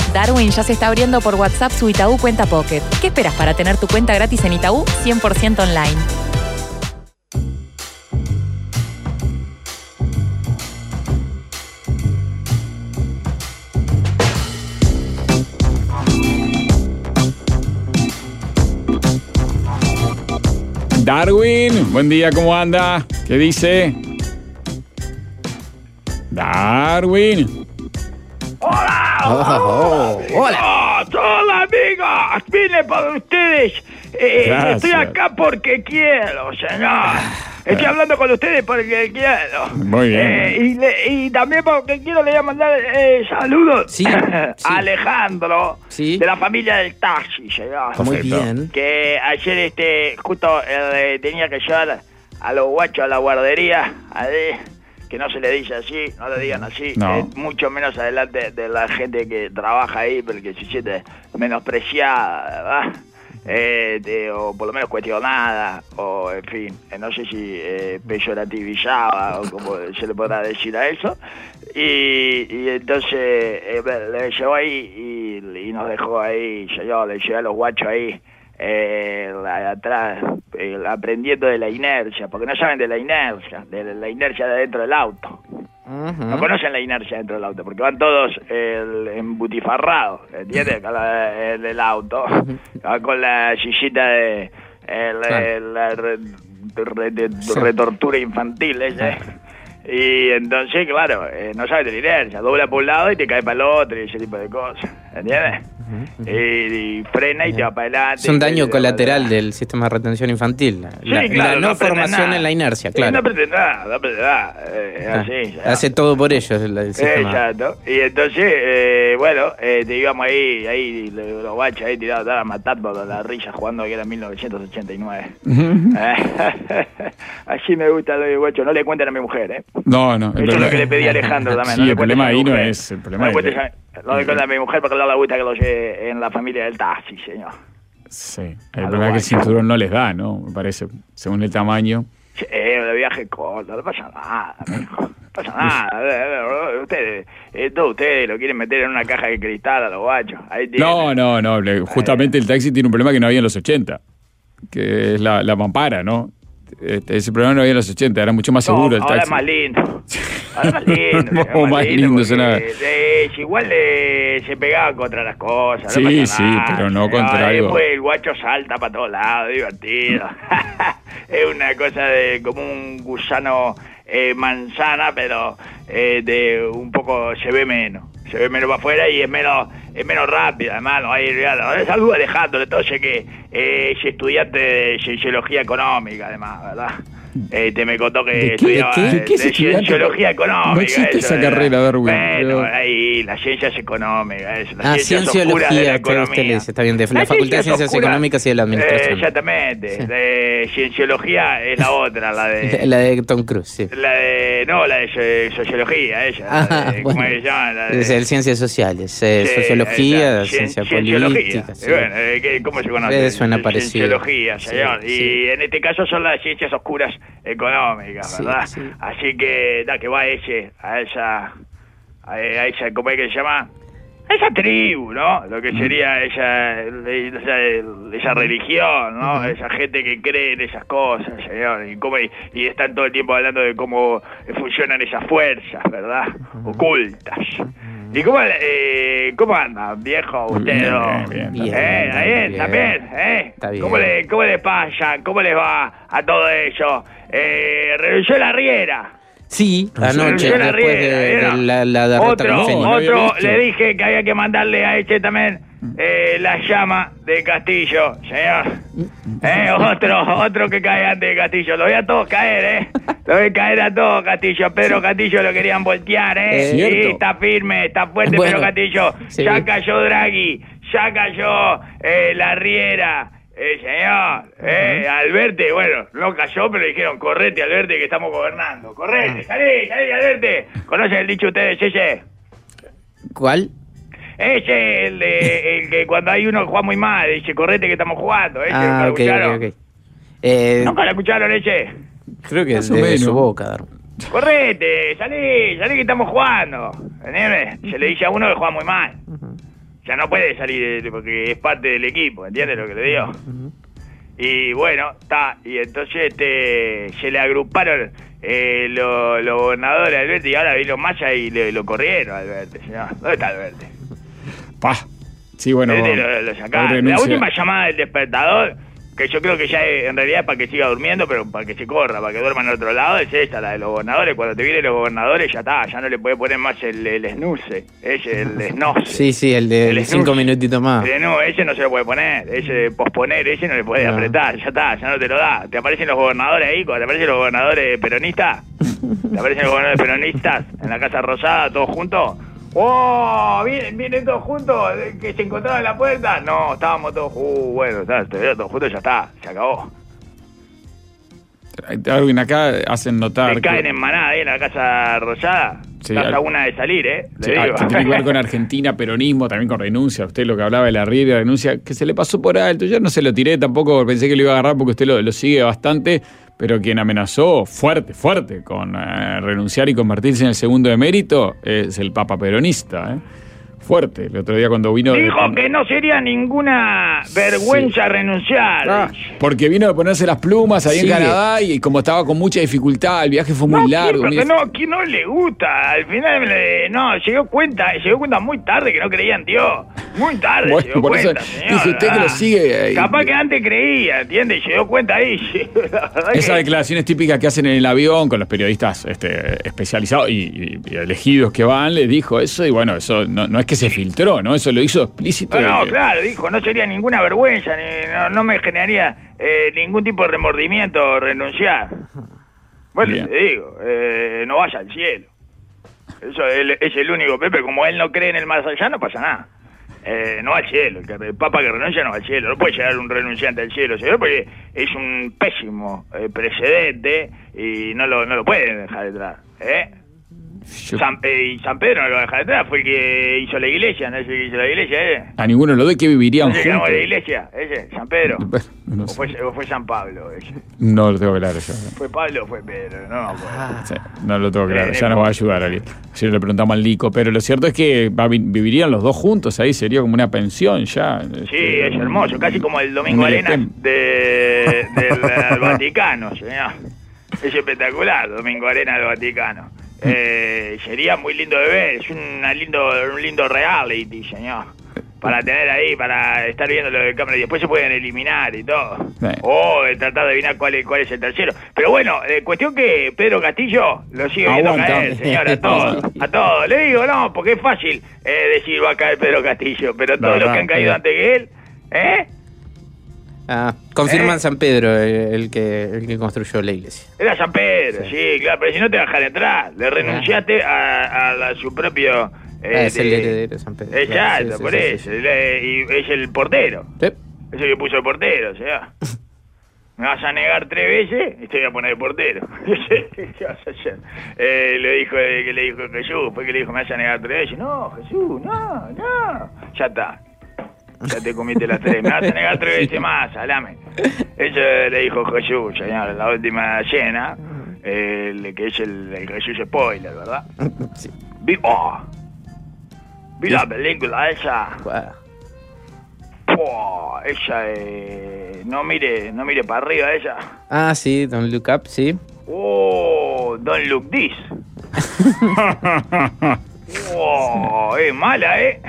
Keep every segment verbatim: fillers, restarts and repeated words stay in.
Darwin ya se está abriendo por WhatsApp su Itaú Cuenta Pocket. ¿Qué esperas para tener tu cuenta gratis en Itaú cien por ciento online? Darwin, buen día, ¿cómo anda? ¿Qué dice? Darwin. ¡Hola! Oh, oh, hola. ¡Hola, amigos! Vine por ustedes. Eh, estoy acá porque quiero, señor. Estoy hablando con ustedes porque quiero. Muy bien. Eh, y, le, y también porque quiero le voy a mandar eh, saludos Sí, a sí. Alejandro, Sí. de la familia del taxi, señor. Muy Perfecto. bien. Que ayer este justo eh, tenía que llevar a los guachos a la guardería, ahí, que no se le dice así, no le digan así, No. eh, mucho menos adelante de la gente que trabaja ahí, porque se siente menospreciada, ¿verdad? Eh, de- o por lo menos cuestionada, o en fin, eh, no sé si eh, peyorativizada o como se le podrá decir a eso. Y, y entonces eh, le llevó ahí y, y nos dejó ahí, yo le llevé a los guachos ahí eh, la- atrás, eh, aprendiendo de la inercia, porque no saben de la inercia, de la inercia de dentro del auto. Ujú. No conocen la inercia dentro del auto, porque van todos el, embutifarrados, ¿entiendes? Con la- el, el auto, van con la sillita de el, Claro. el- la re- re- de- Sí. retortura infantil, ese. Y entonces, claro, eh, no sabes de la inercia, dobla por un lado y te cae para el otro y ese tipo de cosas, ¿entiendes? Y, y frena y te va para adelante. Es un daño y- colateral del sistema de retención infantil. La, Sí, la- claro, la no, aprende formación nada. en la inercia, Sí, claro. no aprende nada, no aprende nada. Eh, es Ah, así, ya. hace todo por ellos el, el sistema. Exacto. Y entonces, eh, bueno, eh, te íbamos ahí, ahí los los guachos ahí tirados, estaban matando de la risa jugando que era mil novecientos ochenta y nueve. Eh, Así me gusta los guachos, no le cuenten a mi mujer, ¿eh? No, no. el Eso es lo problema- que le pedí a Alejandro también. Sí, no le el cuentes problema a mi ahí no mujer. es- el problema no le es cuentes de- a, no le cuentes a mi mujer porque no le gusta que lo lleve en la familia del taxi, señor. Sí, el A problema lo es que el guacho. cinturón no les da, ¿no? Me parece, según el tamaño. Sí, de viaje corto, no pasa nada, mijo. No pasa nada. Ustedes, eh, todos ustedes lo quieren meter en una caja de cristal a los guachos. Ahí tienen. No, no, no. le- Justamente el taxi tiene un problema que no había en los ochenta, que es la, la mampara, ¿no? Este, ese problema no había en los ochenta, era mucho más seguro No, el ahora taxi. es más lindo. Ahora es más lindo. O más lindo, porque, suena- eh, igual eh, se pegaba contra las cosas. Sí, no pasa sí, nada, pero no señor. contra algo. Después el guacho salta para todos lados, divertido. Es una cosa de como un gusano eh, manzana, pero eh, de un poco se ve menos. Se ve menos para afuera y es menos es menos rápido, además. No hay regalo. Saludos a Alejandro, entonces que eh, es estudiante de cienciología económica, además, ¿verdad? Este me contó que ¿De qué- estudiaba de qué- eh, qué es de estudiante? cienciología económica. No existe eso, esa eh. carrera, Darwin. Bueno, Pero- ahí las ciencias económicas, eso, las Ah, ciencias oscuras de la cienciología, que usted economía. le dice, está bien, de la Las Facultad de Ciencias oscuras, Económicas y de la Administración. eh, exactamente. Sí. De cienciología es la otra, la de... La de Tom Cruise, sí. La de... No, la de so- sociología, ella. la Ah, de- ¿Cómo bueno. se llama? La de- Es el Ciencias Sociales, eh, Sí, Sociología, ahí está. Ciencia Cien- cienciología. Política. sí. Y bueno, eh, ¿qué- ¿cómo se conoce? Eh, suena parecido. Cienciología, Sí, señor. Y sí. en este caso son las ciencias oscuras económicas, Sí, ¿verdad? sí. Así que, da, que va ese, a esa, a esa, ¿cómo es que se llama? A esa tribu, ¿no? Lo que sería esa, esa, esa religión, ¿no? Esa gente que cree en esas cosas, señor. Y, cómo, y, y están todo el tiempo hablando de cómo funcionan esas fuerzas, ¿verdad? Ocultas. ¿Y cómo, eh, cómo anda, viejo, usted? Bien, ¿no? bien, bien. Bien, Eh, está bien, bien. también, ¿eh? Está bien. ¿Cómo le, cómo le pasa? ¿Cómo les va a todo eso? Eh, renunció la Riera. Sí, anoche, Renunció la después de, Riera, de ¿era? la, la derrota Otro, con Fénix. no había otro visto. le dije que había que mandarle a este también eh, la llama de Castillo, señor. Eh, otro, otro que cae antes de Castillo. Lo voy a todos caer, ¿eh? Lo voy a caer a todos, Castillo. Pedro Castillo lo querían voltear, ¿eh? Es Sí, cierto. está firme, está fuerte Bueno, Pedro Castillo. sí. Ya cayó Draghi, ya cayó eh, la Riera. Eh, señor, eh, Alberte, bueno, no cayó, pero le dijeron, correte, Alberte, que estamos gobernando. Correte, salí, salí, Alberte. ¿Conocen el dicho ustedes ese? ¿Cuál? Ese, el, de, el que cuando hay uno que juega muy mal, dice, correte que estamos jugando. Ese, ¿nunca Ah, lo ok, escucharon? ok, ok. Eh, ¿Nunca lo escucharon ese? creo que Más es o de menos. su boca, Darwin. Correte, salí, salí que estamos jugando. ¿Entiendes? Se le dice a uno que juega muy mal. ya no puede salir eh, porque es parte del equipo, ¿entiendes lo que le digo? Uh-huh. Y bueno, está, y entonces este, se le agruparon eh, los lo gobernadores a Alberti y ahora vino Massa y le, lo corrieron a Alberti, señor. ¿Dónde está Alberti? Pa. Sí, bueno. Este lo, lo sacaron. La última llamada del despertador, que yo creo que ya es, en realidad es para que siga durmiendo, pero para que se corra, para que duerma en otro lado, es esta, la de los gobernadores. Cuando te vienen los gobernadores, ya está, ya no le puede poner más el, el snooze, ese, el snoze. Sí, sí, el de el cinco minutitos más. El no, ese no se lo puede poner, ese de posponer, ese no le puede no. apretar, ya está, ya no te lo da. Te aparecen los gobernadores ahí, cuando te aparecen los gobernadores peronistas, te aparecen los gobernadores peronistas en la Casa Rosada, todos juntos. ¡Oh! ¿Vienen, vienen todos juntos? ¿Que se encontraron en la puerta? No, estábamos todos... Uh, bueno, está, todos juntos, ya está, se acabó. Alguien acá hacen notar... Se caen en manada ahí en la Casa Rosada. Sí, estás a una de salir, ¿eh? Le sí, digo. Tiene que ver con Argentina, peronismo, también con renuncia. Usted lo que hablaba de la Riera, renuncia, que se le pasó por alto. Yo no se lo tiré tampoco, pensé que lo iba a agarrar porque usted lo, lo sigue bastante, pero quien amenazó fuerte, fuerte con eh, renunciar y convertirse en el segundo emérito es el Papa peronista, ¿eh? Fuerte. El otro día cuando vino... Dijo de... que no sería ninguna vergüenza sí. renunciar. Ah, porque vino a ponerse las plumas ahí sí. en Canadá y como estaba con mucha dificultad, el viaje fue muy no, largo. Sí, que no, que no le gusta. Al final le, no, se dio cuenta, se dio cuenta muy tarde que no creía en Dios. Muy tarde bueno, se dio por cuenta, eso señor. Dice usted que lo sigue. Ahí. Capaz que antes creía, ¿entiende? Y se dio cuenta ahí. Esas que... declaraciones típicas que hacen en el avión con los periodistas este, especializados y, y, y elegidos que van, le dijo eso y bueno, eso no, no es que se filtró, ¿no? Eso lo hizo explícito. No, no, que... claro, dijo, no sería ninguna vergüenza, ni, no, no me generaría eh, ningún tipo de remordimiento renunciar. Bueno, Bien. te digo, eh, no vaya al cielo. Eso es, es el único, Pepe, como él no cree en el más allá, no pasa nada. Eh, no va al cielo, el, que, el Papa que renuncia no va al cielo, no puede llegar un renunciante al cielo, ¿sí? Porque es un pésimo eh, precedente y no lo, no lo pueden dejar detrás, ¿eh? Yo... San, eh, y San Pedro no lo va a dejar detrás, fue el que hizo la iglesia, no es el que hizo la iglesia, ¿eh? A ninguno de los dos que vivirían juntos. ¿No se la iglesia? ¿Ese? ¿San Pedro? No o, fue, ¿O fue San Pablo? Ese? No lo tengo claro yo. ¿Fue Pablo o fue Pedro? No, ah, sí, no lo tengo claro, ya nos va a ayudar alguien. Si le preguntamos al Lico, pero lo cierto es que va, vivirían los dos juntos, ahí sería como una pensión ya. Sí, este, es hermoso, casi como el Domingo Arenas de, del, del Vaticano, señor. Es espectacular, Domingo Arenas del Vaticano. Eh, sería muy lindo de ver, es una lindo, un lindo reality, señor, para tener ahí, para estar viendo lo de cámara y después se pueden eliminar y todo, sí. o de tratar de adivinar cuál es, cuál es el tercero. Pero bueno, eh, cuestión que Pedro Castillo lo sigue viendo Aguanta. caer, señor, a todos, a todos. Le digo, no, porque es fácil eh, decir va a caer Pedro Castillo, pero todos no, los no, que han caído no. antes que él, ¿eh? Ah, confirman ¿Eh? San Pedro, el, el que el que construyó la iglesia. Era San Pedro, sí, sí claro, pero si no te vas a dejar entrar, le renunciaste ah. a, a, a su propio... Eh, ah, es de, el heredero de San Pedro. Exacto, sí, sí, por sí, eso, sí, sí. Le, y es el portero. Sí. Es el que puso el portero, o sea... Me vas a negar tres veces y te voy a poner el portero. ¿Qué vas a hacer? Eh, le dijo, que le dijo Jesús, fue que le dijo, me vas a negar tres veces. No, Jesús, no, no. Ya está. Ya te comiste las tres. Me vas a negar tres veces más, salame. Eso le dijo Jesús, señor, en la última cena, eh, que es el, el Jesús spoiler, ¿verdad? Sí. Vi, oh, vi la película esa. Oh, ella, eh, no mire, no mire para arriba ella. Ah, sí, Don't Look Up, sí. Oh, Don't Look This. Oh, es mala, ¿eh?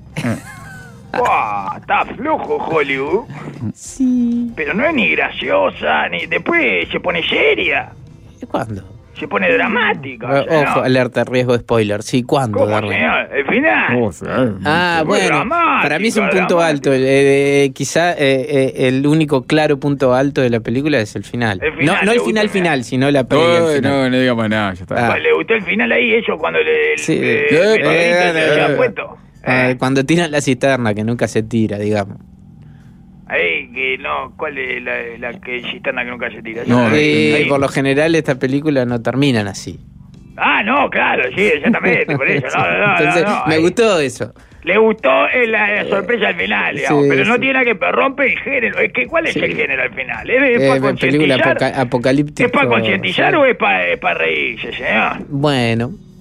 Wow, está flojo Hollywood. Sí. Pero no es ni graciosa, ni después se pone seria. ¿Cuándo? Se pone dramática. Uh, o sea, ojo, ¿no? Alerta, riesgo de spoiler. Sí, ¿cuándo, ¿Cómo, Darwin? señor? ¿El final? Oh, sí. Ah, bueno, para mí es un punto alto. Eh, eh, quizá eh, eh, el único claro punto alto de la película es el final. El final no no el final final, sino la previa. No, final. no, no digamos nada, ya está. Ah. ¿Le gustó el final ahí? Eso cuando le... Sí. Eh, Eh, eh, eh, se eh, ha puesto. Eh, eh. Cuando tiran la cisterna, que nunca se tira, digamos. Ahí, que no, ¿cuál es la, la que cisterna que nunca se tira? No, sí, por lo general estas películas no terminan así. Ah, no, claro, sí, exactamente, por eso. No, no, no, Entonces, no, no, me ahí. gustó eso. Le gustó eh, la, la sorpresa al final, digamos, sí, pero no sí. tiene nada que ver, rompe el género. Es que, ¿cuál es Sí. el género al final? ¿Es, es Eh, para película concientizar? apoca- apocalíptica. ¿Es para concientizar sí. o es para, es para reírse, señor? Bueno.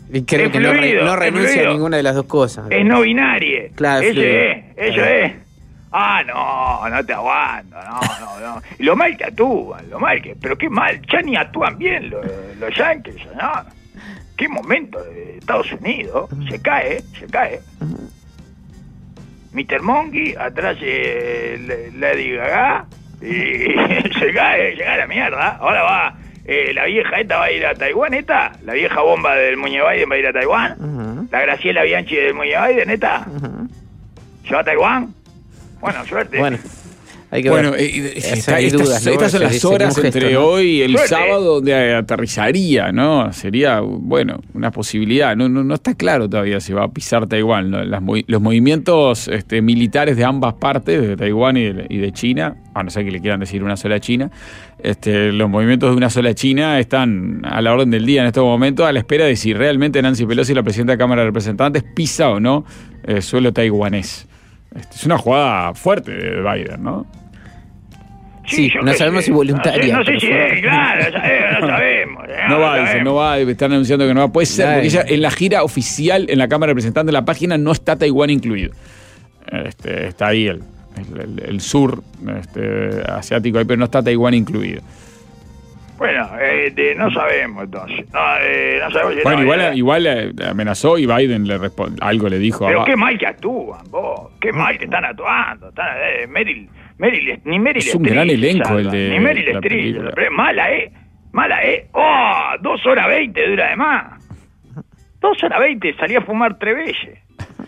Y creo es que fluido, no, re, no renuncia fluido. a ninguna de las dos cosas. Es no binario. Claro, Ese fluido. es, eso es. Ah, no, no te aguanto, no, no, no. Y lo mal que actúan, lo mal que... Pero qué mal, ya ni actúan bien los, los yankees, ¿no? Qué momento de Estados Unidos. Se cae, se cae. mister Monkey, atrás eh, Lady Gaga, y se cae, se cae la mierda. Ahora va, eh, la vieja esta va a ir a Taiwán, esta. La vieja bomba del Muñe Biden va a ir a Taiwán. Uh-huh. La Graciela Bianchi del Muñe Biden, esta. Uh-huh. ¿Se va a Taiwán? Bueno, suerte. Bueno, hay que bueno ver. eh, Esa, estas, dudas, ¿no? estas son las horas gesto, entre ¿no? hoy y el suerte. Sábado donde aterrizaría, ¿no? Sería, bueno, una posibilidad. No, no, no está claro todavía si va a pisar Taiwán, ¿no? Las, los movimientos este, militares de ambas partes, de Taiwán y de, y de China, a no ser que le quieran decir una sola China, este, los movimientos de una sola China están a la orden del día en estos momentos, a la espera de si realmente Nancy Pelosi, la presidenta de la Cámara de Representantes, pisa o no eh, suelo taiwanés. Este, es una jugada fuerte de Biden, ¿no? Sí, sí no sabemos sé. si voluntaria. No sé, no sé si es, claro, eh, no sabemos. Eh, no, no va, sabemos. dice, no va, están anunciando que no va. Puede ser, porque ella en la gira oficial en la Cámara de Representantes de la página no está Taiwán incluido. Este, está ahí el, el, el, el sur este, asiático ahí, pero no está Taiwán incluido. Bueno, eh, de, no sabemos entonces. No, eh, no sabemos si bueno, no, igual, ya... igual eh, amenazó y Biden le responde, algo le dijo. Pero a... qué mal que actúan, vos. Qué mal que están actuando. Están, eh, Meryl, Meryl, ni Meryl es un Streep, gran elenco salva. el de Ni Meryl Streep. Mala, ¿eh? Mala, ¿eh? ¡Oh! Dos horas veinte dura de más. Dos horas veinte, salí a fumar tres veces.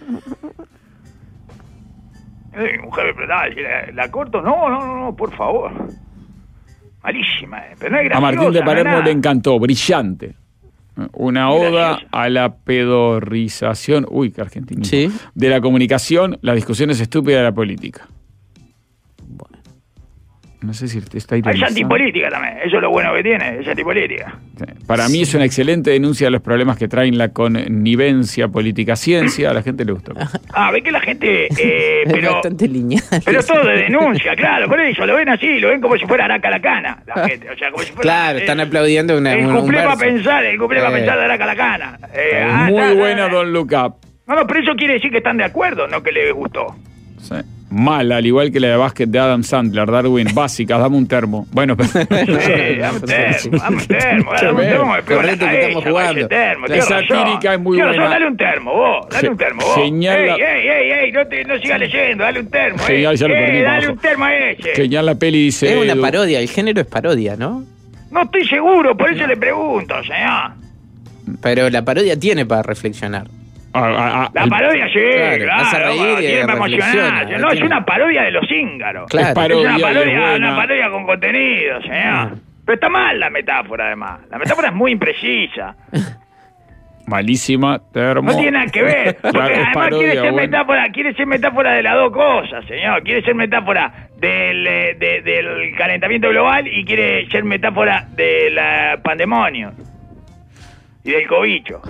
Eh, mi mujer me preguntaba, ¿la, ¿la corto? No, no, no, no, por favor. Malísima, eh. Pero no es graciosa. A Martín de Palermo no le encantó, brillante. Una oda a la pedorrización, uy, qué argentino, ¿sí? de la comunicación, las discusiones estúpidas de la política. Bueno, no sé si está ahí. Es antipolítica también, eso es lo bueno que tiene, es antipolítica. Sí. Para sí. mí es una excelente denuncia de los problemas que traen la connivencia política-ciencia, a la gente le gustó. Ah, ve que la gente, eh, es pero... bastante lineal. Pero todo de denuncia, claro, por eso, lo ven así, lo ven como si fuera Araca la cana, la gente, o sea, como si fuera... Claro, eh, están aplaudiendo una... El una, cumple un para pensar, el cumple para eh. pensar de Araca la cana. Eh, ah, muy está, buena, está, Don't Look Up. No, no, pero eso quiere decir que están de acuerdo, no que les gustó. Sí. Mala, al igual que la de básquet de Adam Sandler, Darwin, básicas, dame un termo. Bueno, pero... Sí, dame un termo, dame un termo, dame un termo, me pego en la que estamos jugando. Termo, la satírica es muy tío, buena. Dale un termo, vos, dale un termo, vos. Genial. Ey, ey, ey, ey, no, te, no sigas leyendo, dale un termo, Genial, ya lo ey, perdimos, dale ojo. un termo a ese. Genial la peli, dice... Es una Edu. parodia, el género es parodia, ¿no? No estoy seguro, por eso le pregunto, señor. Pero la parodia tiene para reflexionar. Ah, ah, ah, La el... parodia sí, claro, claro, hace reír claro, y tiene para emocionar. reflexiona, No, tiene... es una parodia de los cíngaros. Claro. Es parodia, es una parodia, es buena. una parodia con contenido, señor. Ah. Pero está mal la metáfora, además. La metáfora es muy imprecisa. Malísima, termo. No tiene nada que ver. Porque Claro, es además parodia, quiere ser bueno. metáfora, quiere ser metáfora de las dos cosas, señor. Quiere ser metáfora del, eh, de, del calentamiento global y quiere ser metáfora del uh, pandemonio y del cobicho.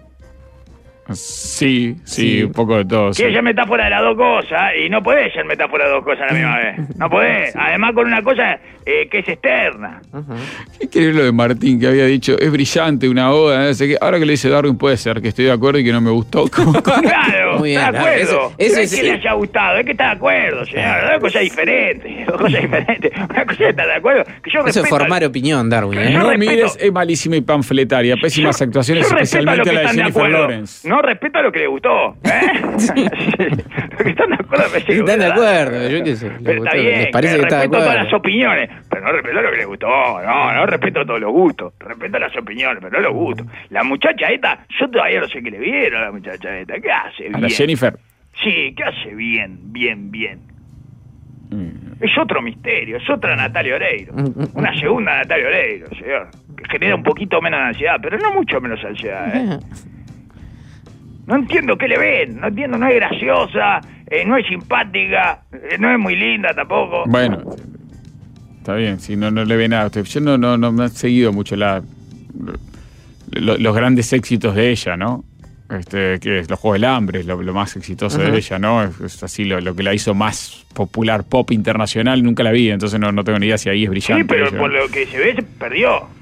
Sí, sí, Sí. un poco de todo. Quiere Sí. ser metáfora de las dos cosas y no podés ser metáfora de dos cosas a la misma vez. No podés. Además con una cosa eh, que es externa. Uh-huh. Qué increíble lo de Martín, que había dicho, es brillante, una oda, no sé qué. Ahora que le dice Darwin, puede ser que estoy de acuerdo y que no me gustó. ¿Cómo? Claro, Muy bien, está de claro, acuerdo. eso- no eso es es- que le haya gustado, es que está de acuerdo, señor. Dos cosas diferentes. Dos cosas diferentes. Una cosa es estar de acuerdo. Que yo Eso es respeto formar al- opinión, Darwin, ¿eh? Yo No respeto- mires, es malísima y panfletaria, pésimas Yo- actuaciones, yo respeto a especialmente los que la de están de Jennifer acuerdo. Lawrence. No respeto a lo que le gustó. ¿eh? Los que están de acuerdo me parece que Están de gustó. acuerdo, yo qué sé, les Pero gustó, está bien, les parece que está de respeto todas acuerdo. las opiniones, pero no respeto lo que le gustó. No, no respeto todos los gustos. Respeto las opiniones, pero no los gustos. La muchacha esta, yo todavía no sé qué le vieron a la muchacha esta. ¿Qué hace A bien? la Jennifer. Sí, ¿qué hace bien, bien, bien? Mm. Es otro misterio, es otra Natalia Oreiro. Una segunda Natalia Oreiro, señor. Que genera un poquito menos de ansiedad, pero no mucho menos ansiedad, ¿eh? No entiendo qué le ven, no entiendo, no es graciosa, eh, no es simpática, eh, no es muy linda tampoco. Bueno, está bien, si no, no le ve nada a usted. Yo no, no, no me he seguido mucho la, lo- los grandes éxitos de ella, ¿no? Este, que es los Juegos del Hambre, es lo, lo más exitoso Ajá. de ella, ¿no? Es, es así lo, lo que la hizo más popular pop internacional, nunca la vi, entonces no, no tengo ni idea si ahí es brillante. Sí, pero ella. por lo que se ve, se perdió.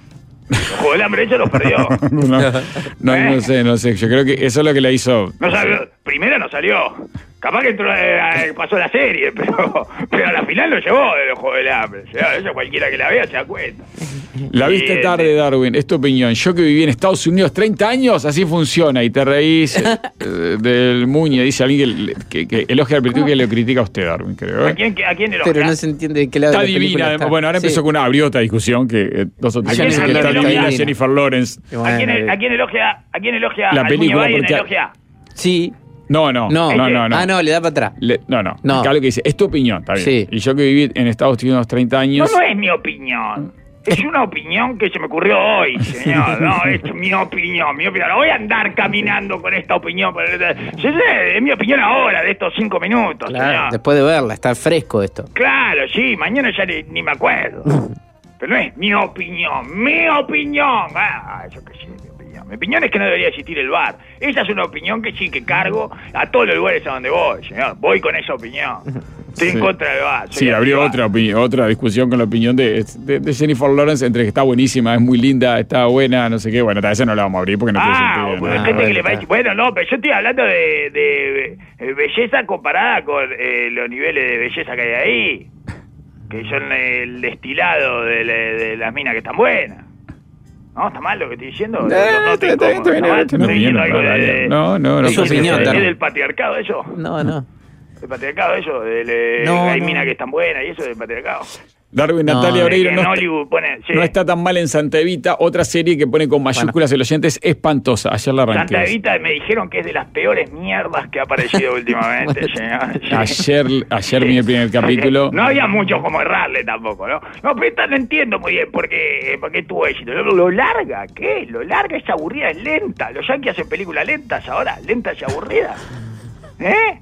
Los Juegos del Hambre, eso lo perdió. no, no, ¿Eh? no sé, no sé. Yo creo que eso es lo que le hizo. No salió, primero no salió. Capaz que entró, eh, pasó la serie, pero, pero a la final lo llevó de los Juegos del Hambre. O sea, eso cualquiera que la vea se da cuenta. La viste Sí, tarde, sí. Darwin. Es tu opinión. Yo que viví en Estados Unidos treinta años, así funciona. Y te reís eh, del Muñe. Dice alguien que, que, que elogia al película que le critica a usted, Darwin, creo. ¿eh? ¿A quién, a quién elogia? Pero no se entiende de qué lado Está de la película divina. está. Bueno, ahora Sí. empezó con una abrió otra discusión que eh, dos o tres ¿A quién- dicen a que quién está elogia? divina Jennifer Lawrence. Y bueno, ¿A quién, eh, a quién elogia? ¿A quién elogia? La ¿Al película, Muñe Biden porque- elogia? Sí. No, no, No. no, no, no. Ah, no, le da para atrás. Le- no, no. No. Acá lo que dice, es tu opinión, está bien. Sí. Y yo que viví en Estados Unidos treinta No, años. no es mi opinión. Es una opinión que se me ocurrió hoy, señor. No, es mi opinión, mi opinión. No voy a andar caminando con esta opinión. Sí, sí, es mi opinión ahora, de estos cinco minutos, Claro, señor. después de verla, está fresco esto. Claro, sí, mañana ya ni, ni me acuerdo. Pero no es mi opinión, mi opinión. Ah, eso que sí, mi opinión. Mi opinión es que no debería existir el bar. Esa es una opinión que sí que cargo a todos los lugares a donde voy, señor. Voy con esa opinión. Estoy Sí. en contra del bar. soy Sí, abrió anti-bar. otra opi- otra discusión con la opinión de, de, de Jennifer Lawrence entre que está buenísima, es muy linda, está buena, no sé qué. Bueno, tal vez no la vamos a abrir porque no tiene Ah, sentido. bueno, ¿no? Ah, gente que bueno, le va a está. decir- bueno, no, pero yo estoy hablando de, de, de belleza comparada con eh, los niveles de belleza que hay ahí, que son el destilado de, la- de las minas que están buenas. ¿No? ¿Está mal lo que estoy diciendo? No, No, no, está- está bien, está bien, mal. está bien, Estoy diciendo no, algo no, de- no, no, no, Es su ¿Es opinión, del- Darwin. ¿Es del patriarcado eso? No, no. ¿El patriarcado eso? Del, eh, No, hay no. minas que están buenas y eso del patriarcado. Darwin, No, Natalia de Oreiro Que no, en está, Hollywood pone... sí. no está tan mal en Santa Evita. Otra serie que pone con mayúsculas el oyente es espantosa. Ayer la arranqué. Santa Evita me dijeron que es de las peores mierdas que ha aparecido últimamente, señor. Sí. Ayer, ayer vi el primer capítulo. No había mucho como errarle tampoco, ¿no? No, pero esta no entiendo muy bien por qué, por qué tuvo éxito. Lo, lo larga, ¿qué? Lo larga, es aburrida, es lenta. Los yankees hacen películas lentas ahora, lentas y aburridas. ¿Eh?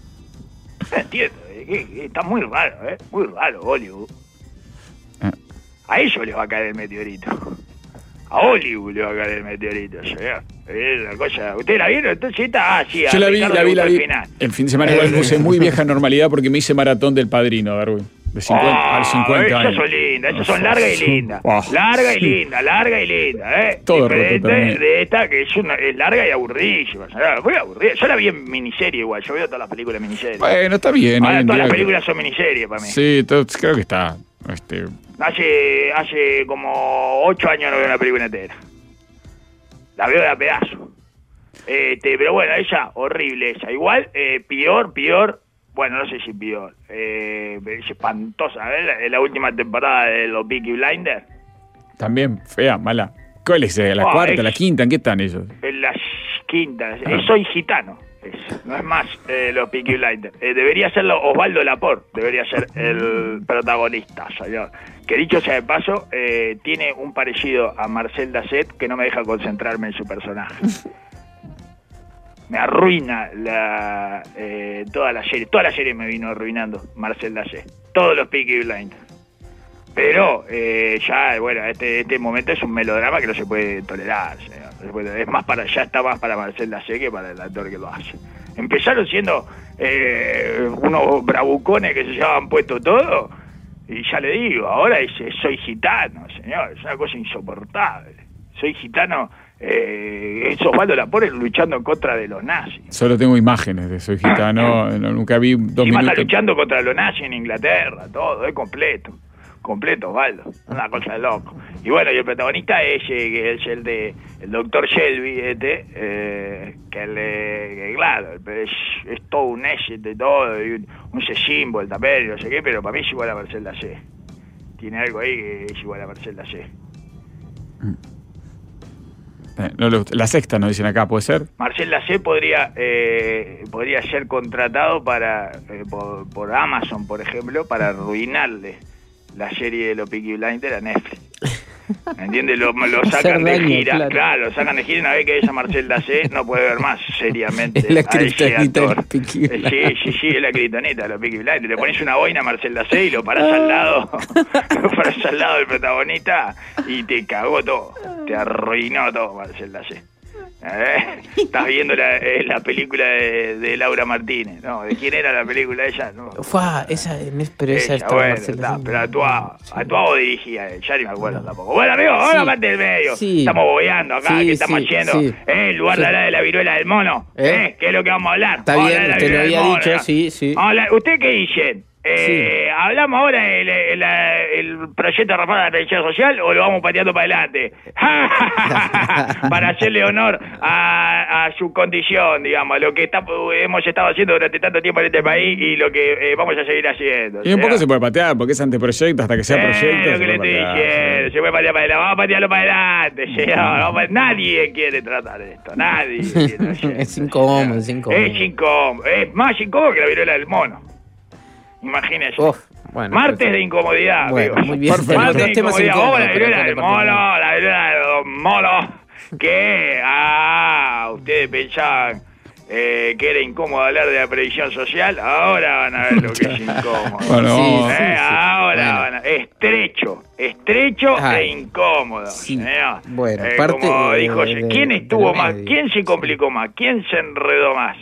No entiendo, ¿eh? ¿Qué? ¿Qué? Está muy raro, ¿eh? Muy raro, Hollywood. A ellos les va a caer el meteorito. A Hollywood le va a caer el meteorito, señor. Es una cosa... ¿Usted la vieron? Entonces, esta... Ah, sí, a Yo la vi, Ricardo la le vi, gustó la el vi. final. El fin de semana igual puse muy vieja normalidad porque me hice maratón del Padrino, Darwin. De cincuenta, Ah, al cincuenta esas años. son lindas, esas son largas y lindas. Ah. Larga y linda, larga y linda, ¿eh? Todo Diferente roto también. de esta que es, una, es larga y aburridísima. señor. Muy aburrida. Yo la vi en miniserie igual, yo veo todas las películas en miniserie. Bueno, está bien. Ahora hoy en todas día las que- películas son miniseries para mí. Sí, todo- creo que está. Este, Hace, hace como ocho años no veo una película entera. La veo de a pedazo. Este, pero bueno, ella, horrible esa. Igual, eh, peor, peor. Bueno, no sé si peor. Eh, es espantosa. ¿Ves? La, la última temporada de los Peaky Blinders. también fea, mala. ¿Cuál es? ¿La Oh, cuarta, es- la quinta? ¿En qué están ellos? En las quintas. Eh, soy gitano. Es, no es más eh, los Peaky Blinders. Eh, debería serlo Osvaldo Laporte. Debería ser el protagonista, señor. Que dicho sea de paso, eh, tiene un parecido a Marcel Dasset que no me deja concentrarme en su personaje. Me arruina la, eh, toda la serie. Toda la serie me vino arruinando Marcel Dasset. Todos los Peaky Blinders. Pero eh, ya, bueno, este, este momento es un melodrama que no se puede tolerar, señor. No se puede- es más para, ya está más para Marcel Dasset que para el actor que lo hace. Empezaron siendo eh, unos bravucones que se llevaban puesto todo, y ya le digo, ahora es, es soy gitano, señor, es una cosa insoportable. Soy gitano, eh, es Osvaldo Laporte luchando en contra de los nazis. Solo tengo imágenes de Soy Gitano. no, nunca vi dos Y más está minutos. luchando contra los nazis en Inglaterra, todo, es completo. Completo, Osvaldo. Una cosa de loco. Y bueno, y el protagonista es, eh, que es el de el doctor Shelby, este, eh, que, el, eh, que claro, es, es todo un éxito y todo, y un, un symbol también, y no sé qué, pero para mí es igual a Marcel Dasset. Tiene algo ahí que es igual a Marcel Dasset. Eh, no le gusta. La sexta nos dicen acá, ¿puede ser? Marcel Dasset podría eh, podría ser contratado para eh, por, por Amazon, por ejemplo, para arruinarle la serie de los Peaky Blinders a Netflix. ¿Me entiendes? Lo, lo sacan de Hacer daño, gira, claro. claro, lo sacan de gira y una vez que es a Marcel Dasset no puede ver más seriamente Es la a ese kriptonita de actor. los Peaky Eh, Sí, sí, sí, es la kriptonita de los Peaky Blinders. Le pones una boina a Marcel Dasset y lo parás al lado, lo parás al lado del protagonista y te cagó todo, te arruinó todo Marcel Dasset. ¿Eh? Estás viendo la, eh, la película de, de Laura Martínez, ¿no? ¿De quién era la película ella? No. Fua, esa, pero esa ella, estaba bueno, Marcela. está, pero actuaba, sí. actuaba o dirigía, ya ni me acuerdo tampoco. Bueno, amigo, ahora sí. Parte del medio. Sí. Estamos bobeando acá, sí, ¿qué estamos sí, haciendo? Sí. ¿Eh? En lugar sí. de hablar de la viruela del mono, ¿eh? ¿Eh? ¿Qué es lo que vamos a hablar? Está vamos bien, usted lo había mono, dicho, ¿no? sí, sí. Hablar, ¿usted qué dice? Eh, sí. ¿Hablamos ahora del el, el, el proyecto de reforma de la previsión social o lo vamos pateando para adelante? Para hacerle honor a, a su condición, digamos, lo que está, hemos estado haciendo durante tanto tiempo en este país y lo que eh, vamos a seguir haciendo. Y un poco se puede patear porque es anteproyecto hasta que sea proyecto. Eh, lo que le estoy diciendo, se puede patear para adelante, vamos a patearlo para adelante, señor. Vamos a, nadie quiere tratar esto, nadie. Es incómodo, es incómodo. Es incómodo, es más incómodo que la viruela del mono. Imagínese. Uf, bueno, martes pues, de incomodidad, bueno, amigo. Muy bien. Perfecto. Martes de incomodidad. Oh, la viruela pero, del mono, la viruela de los monos. Que, ah, ustedes pensaban eh, que era incómodo hablar de la previsión social. Ahora van a ver lo que es incómodo. Bueno, sí, sí, eh, sí. ahora Bueno. van a estrecho, estrecho Ay. e incómodo. Sí. ¿eh? Bueno, eh, parte como de, dijo, de, ¿quién de, estuvo de más? medio. ¿Quién se complicó más? ¿Quién se enredó más?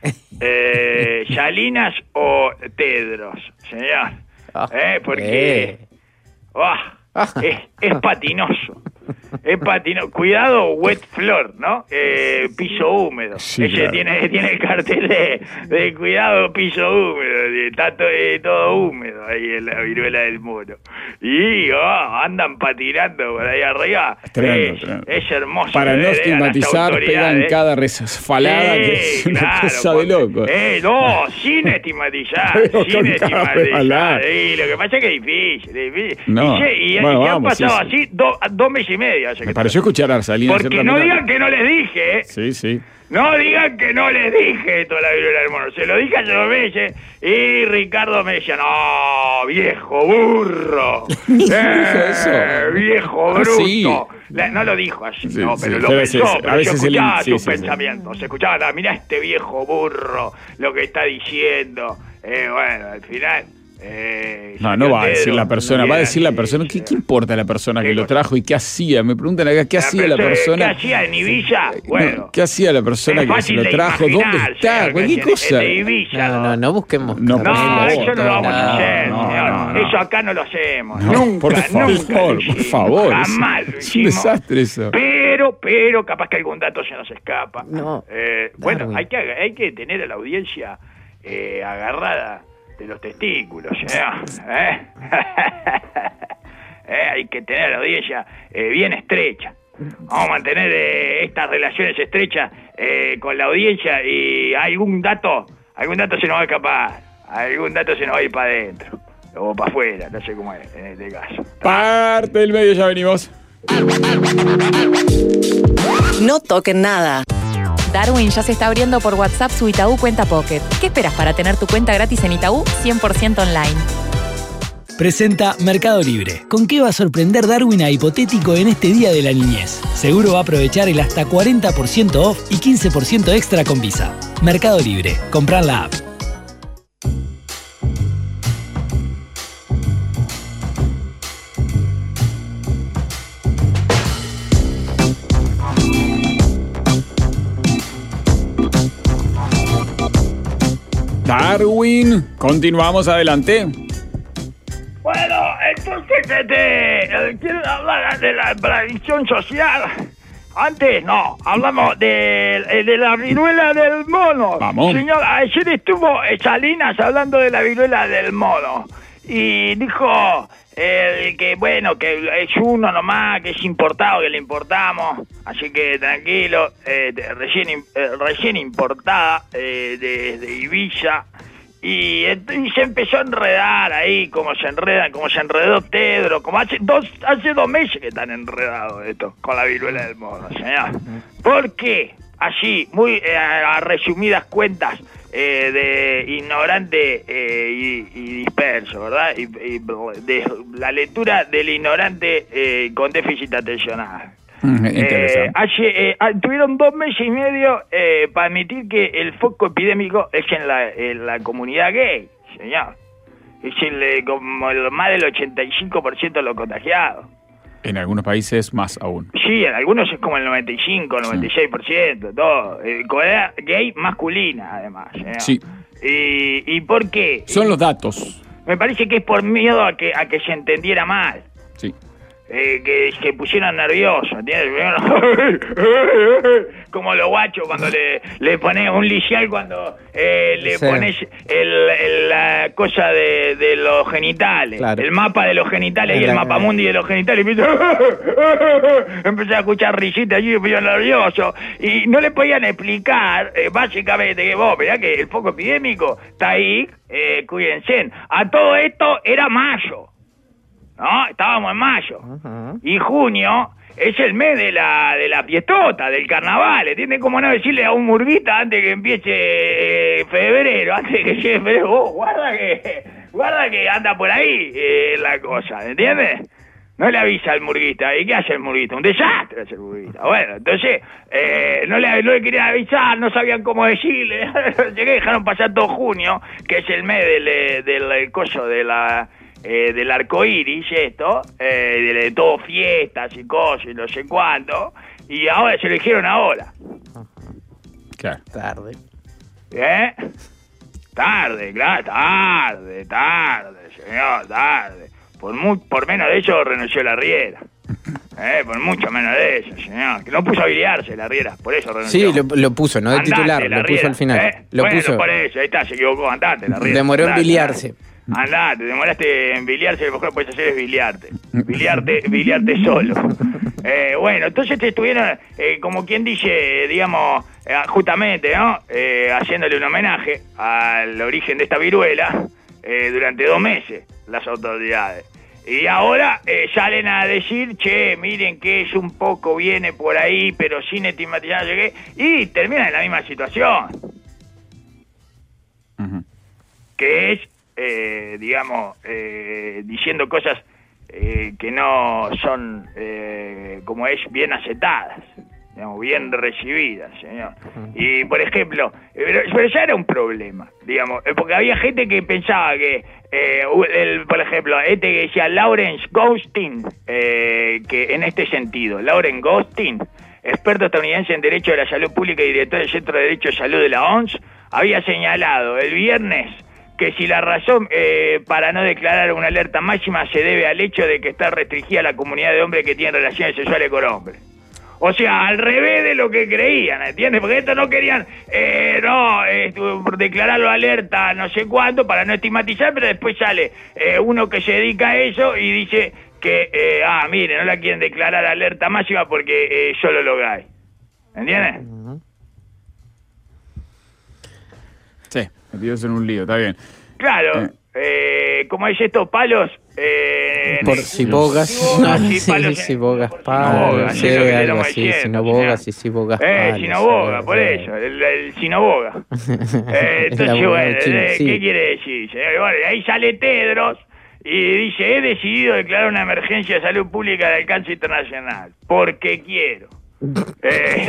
Eh, ¿Salinas o Tedros, señor? Ah, ¿Eh? Porque eh. oh, es, es patinoso. Es patinoso. Cuidado, wet floor, ¿no? Eh, piso húmedo. Sí, Ese claro. tiene, tiene el cartel de, de cuidado, piso húmedo. Está to, eh, todo húmedo ahí en la viruela del mono. Y oh, andan patinando por ahí arriba. Tremendo, es, tremendo. es hermoso. Para de no ver, eh, a las estigmatizar, pegan autoridades. cada resfalada Sí, que es una claro, cosa de porque- loco. Eh, no, sin estigmatizar, Pero sin con estigmatizar. cada Sí, lo que pasa es que es difícil, es difícil. No. Y, se- y- Bueno, y vamos, han pasado sí, sí. así do- dos meses y medio. hace Me que- pareció escuchar a Salinas. Porque cierta no manera. digan que no les dije, ¿eh? Sí, sí. No digan que no les dije esto de la viruela del mono. Se lo dije hace dos meses y Ricardo me decía, no, viejo burro. eh, eso? Viejo Ah, bruto. sí. La- no lo dijo así, Sí, no, sí, pero lo pero pensó. sí, sí. Pero A yo veces el- escuchaba sí, sus sí, sí. pensamientos. Se escuchaba, mirá este viejo burro, lo que está diciendo. Eh, bueno, al final... Eh, No, no va a decir Pedro, la persona, va a decir la sí, persona. sí. ¿Qué, qué importa la persona ¿Qué que lo cosa? trajo y qué hacía? Me preguntan acá, ¿qué hacía la persona? ¿Qué hacía en Ibiza? No, Bueno. ¿qué hacía la persona Es que se fácil lo de trajo? ¿Dónde imaginar, está? señor, Cualquier que cosa. de Ibiza, No, no, no busquemos. No, No, por favor, eso no lo vamos a no, hacer, no, señor. no, no. Eso acá no lo hacemos. No, nunca, por nunca favor, lo por hicimos. favor, es- Jamás lo es un hicimos. desastre eso. Pero, pero, capaz que algún dato se nos escapa. No, Eh, bueno, Darwin. hay que, hay que tener a la audiencia eh, agarrada de los testículos, señor. ¿Eh? Eh, hay que tener a la audiencia eh, bien estrecha. Vamos a mantener eh, estas relaciones estrechas eh, con la audiencia y algún dato, algún dato se nos va a escapar, algún dato se nos va a ir para adentro o para afuera, no sé cómo es en este caso. Parte del medio, ya venimos. No toquen nada. Darwin ya se está abriendo por WhatsApp su Itaú Cuenta Pocket. ¿Qué esperas para tener tu cuenta gratis en Itaú cien por ciento online? Presenta Mercado Libre. ¿Con qué va a sorprender Darwin a Hipotético en este Día de la Niñez? Seguro va a aprovechar el hasta cuarenta por ciento off y quince por ciento extra con Visa. Mercado Libre. Comprar la app. Darwin, continuamos adelante. Bueno, entonces, este, eh, ¿quieren hablar de la previsión social? Antes, no, hablamos de, eh, de la viruela del mono. Vamos. Señor, ayer estuvo eh, Salinas hablando de la viruela del mono. Y dijo eh, que, bueno, que es uno nomás, que es importado, que le importamos. Así que tranquilo, eh, de- recién, im- eh, recién importada eh, desde Ibiza. Y, ent- y se empezó a enredar ahí, como se enredan, como se enredó Tedro, como hace dos, hace dos meses que están enredados esto, con la viruela del mono, señor. ¿Por qué? Así, muy eh, a resumidas cuentas, eh, de ignorante eh, y, y disperso, ¿verdad? Y, y de la lectura del ignorante eh, con déficit atencional. Mm, Eh, interesante. hace, eh, ah, tuvieron dos meses y medio eh, para admitir que el foco epidémico es en la, en la comunidad gay, señor. Es el, eh, como el, más del ochenta y cinco por ciento de los contagiados. En algunos países más aún. Sí, en algunos es como el noventa y cinco, noventa y seis por ciento, sí. Todo. Eh, comunidad gay masculina, además. ¿eh? Sí. ¿Y, ¿Y por qué? Son los datos. Me parece que es por miedo a que, a que se entendiera mal. Sí. Eh, que se pusieron nerviosos, ¿entiendes? Como los guachos cuando le, le pones un lisial, cuando eh, le sí. pones el, el, la cosa de, de los genitales, claro. El mapa de los genitales y el mapamundi de los genitales, y empecé a escuchar risitas allí, me nervioso, y no le podían explicar, eh, básicamente, que vos, mirá que el foco epidémico está ahí, eh, cuídense. A todo esto era mayo. ¿No? Estábamos en mayo. Uh-huh. Y junio es el mes de la de la fiestota, del carnaval. ¿Entiendes? Como no decirle a un murguita antes que empiece eh, febrero, antes que llegue febrero, oh, guarda que guarda que anda por ahí eh, la cosa, ¿entiendes? No le avisa al murguista. ¿Y qué hace el murguista? Un desastre hace el murguista. Bueno, entonces, eh, no, le, no le querían avisar, no sabían cómo decirle. Llegué, dejaron pasar todo junio, que es el mes del, del, del coso de la... Eh, del arco iris, esto, eh, de, de todo fiestas y cosas y no sé cuánto, y ahora se eligieron ahora. Claro. Tarde. ¿Eh? Tarde, claro, tarde, tarde, señor, tarde. Por, mu por menos de eso renunció la Riera. Eh, por mucho menos de eso, señor. Que no puso a biliarse la Riera, por eso renunció. Sí, lo, lo puso, no de andate, titular, lo puso Riera, al final. ¿eh? Lo bueno, puso. Por eso, ahí está, se equivocó, andate la Riera. Demoró andate, en biliarse. Andate. Andá, te demoraste en biliarse, lo mejor que puedes hacer es biliarte. Biliarte, biliarte solo. Eh, bueno, entonces te estuvieron, eh, como quien dice, digamos, eh, justamente, ¿no? Eh, haciéndole un homenaje al origen de esta viruela eh, durante dos meses, las autoridades. Y ahora eh, salen a decir, che, miren que es un poco, viene por ahí, pero sin estigmatizar, llegué, y terminan en la misma situación. Uh-huh. Que es... Eh, digamos, eh, diciendo cosas eh, que no son, eh, como es, bien aceptadas, digamos, bien recibidas, señor. Y, por ejemplo, eh, pero, pero ya era un problema, digamos, eh, porque había gente que pensaba que, eh, el, por ejemplo, este que decía Lawrence Goldstein, eh, que en este sentido, Lawrence Goldstein, experto estadounidense en Derecho de la Salud Pública y director del Centro de Derecho de Salud de la O M S, había señalado el viernes que si la razón eh, para no declarar una alerta máxima se debe al hecho de que está restringida la comunidad de hombres que tienen relaciones sexuales con hombres. O sea, al revés de lo que creían, ¿entiendes? Porque estos no querían, eh, no, eh, declararlo alerta no sé cuánto para no estigmatizar, pero después sale eh, uno que se dedica a eso y dice que, eh, ah, mire, no la quieren declarar alerta máxima porque eh, solo lo gay. ¿Entiendes? Uh-huh. Sí, metidos en un lío, está bien. Claro, eh, eh como es estos palos... Eh, por si bogas, si palos, si bogas palos, sí, algo así, si no bogas y si bogas palos. Eh, si no boga, por eso, el, el si no boga. eh, entonces, bueno, ¿qué sí. quiere decir? Bueno, ahí sale Tedros y dice, he decidido declarar una emergencia de salud pública de alcance internacional, porque quiero. eh,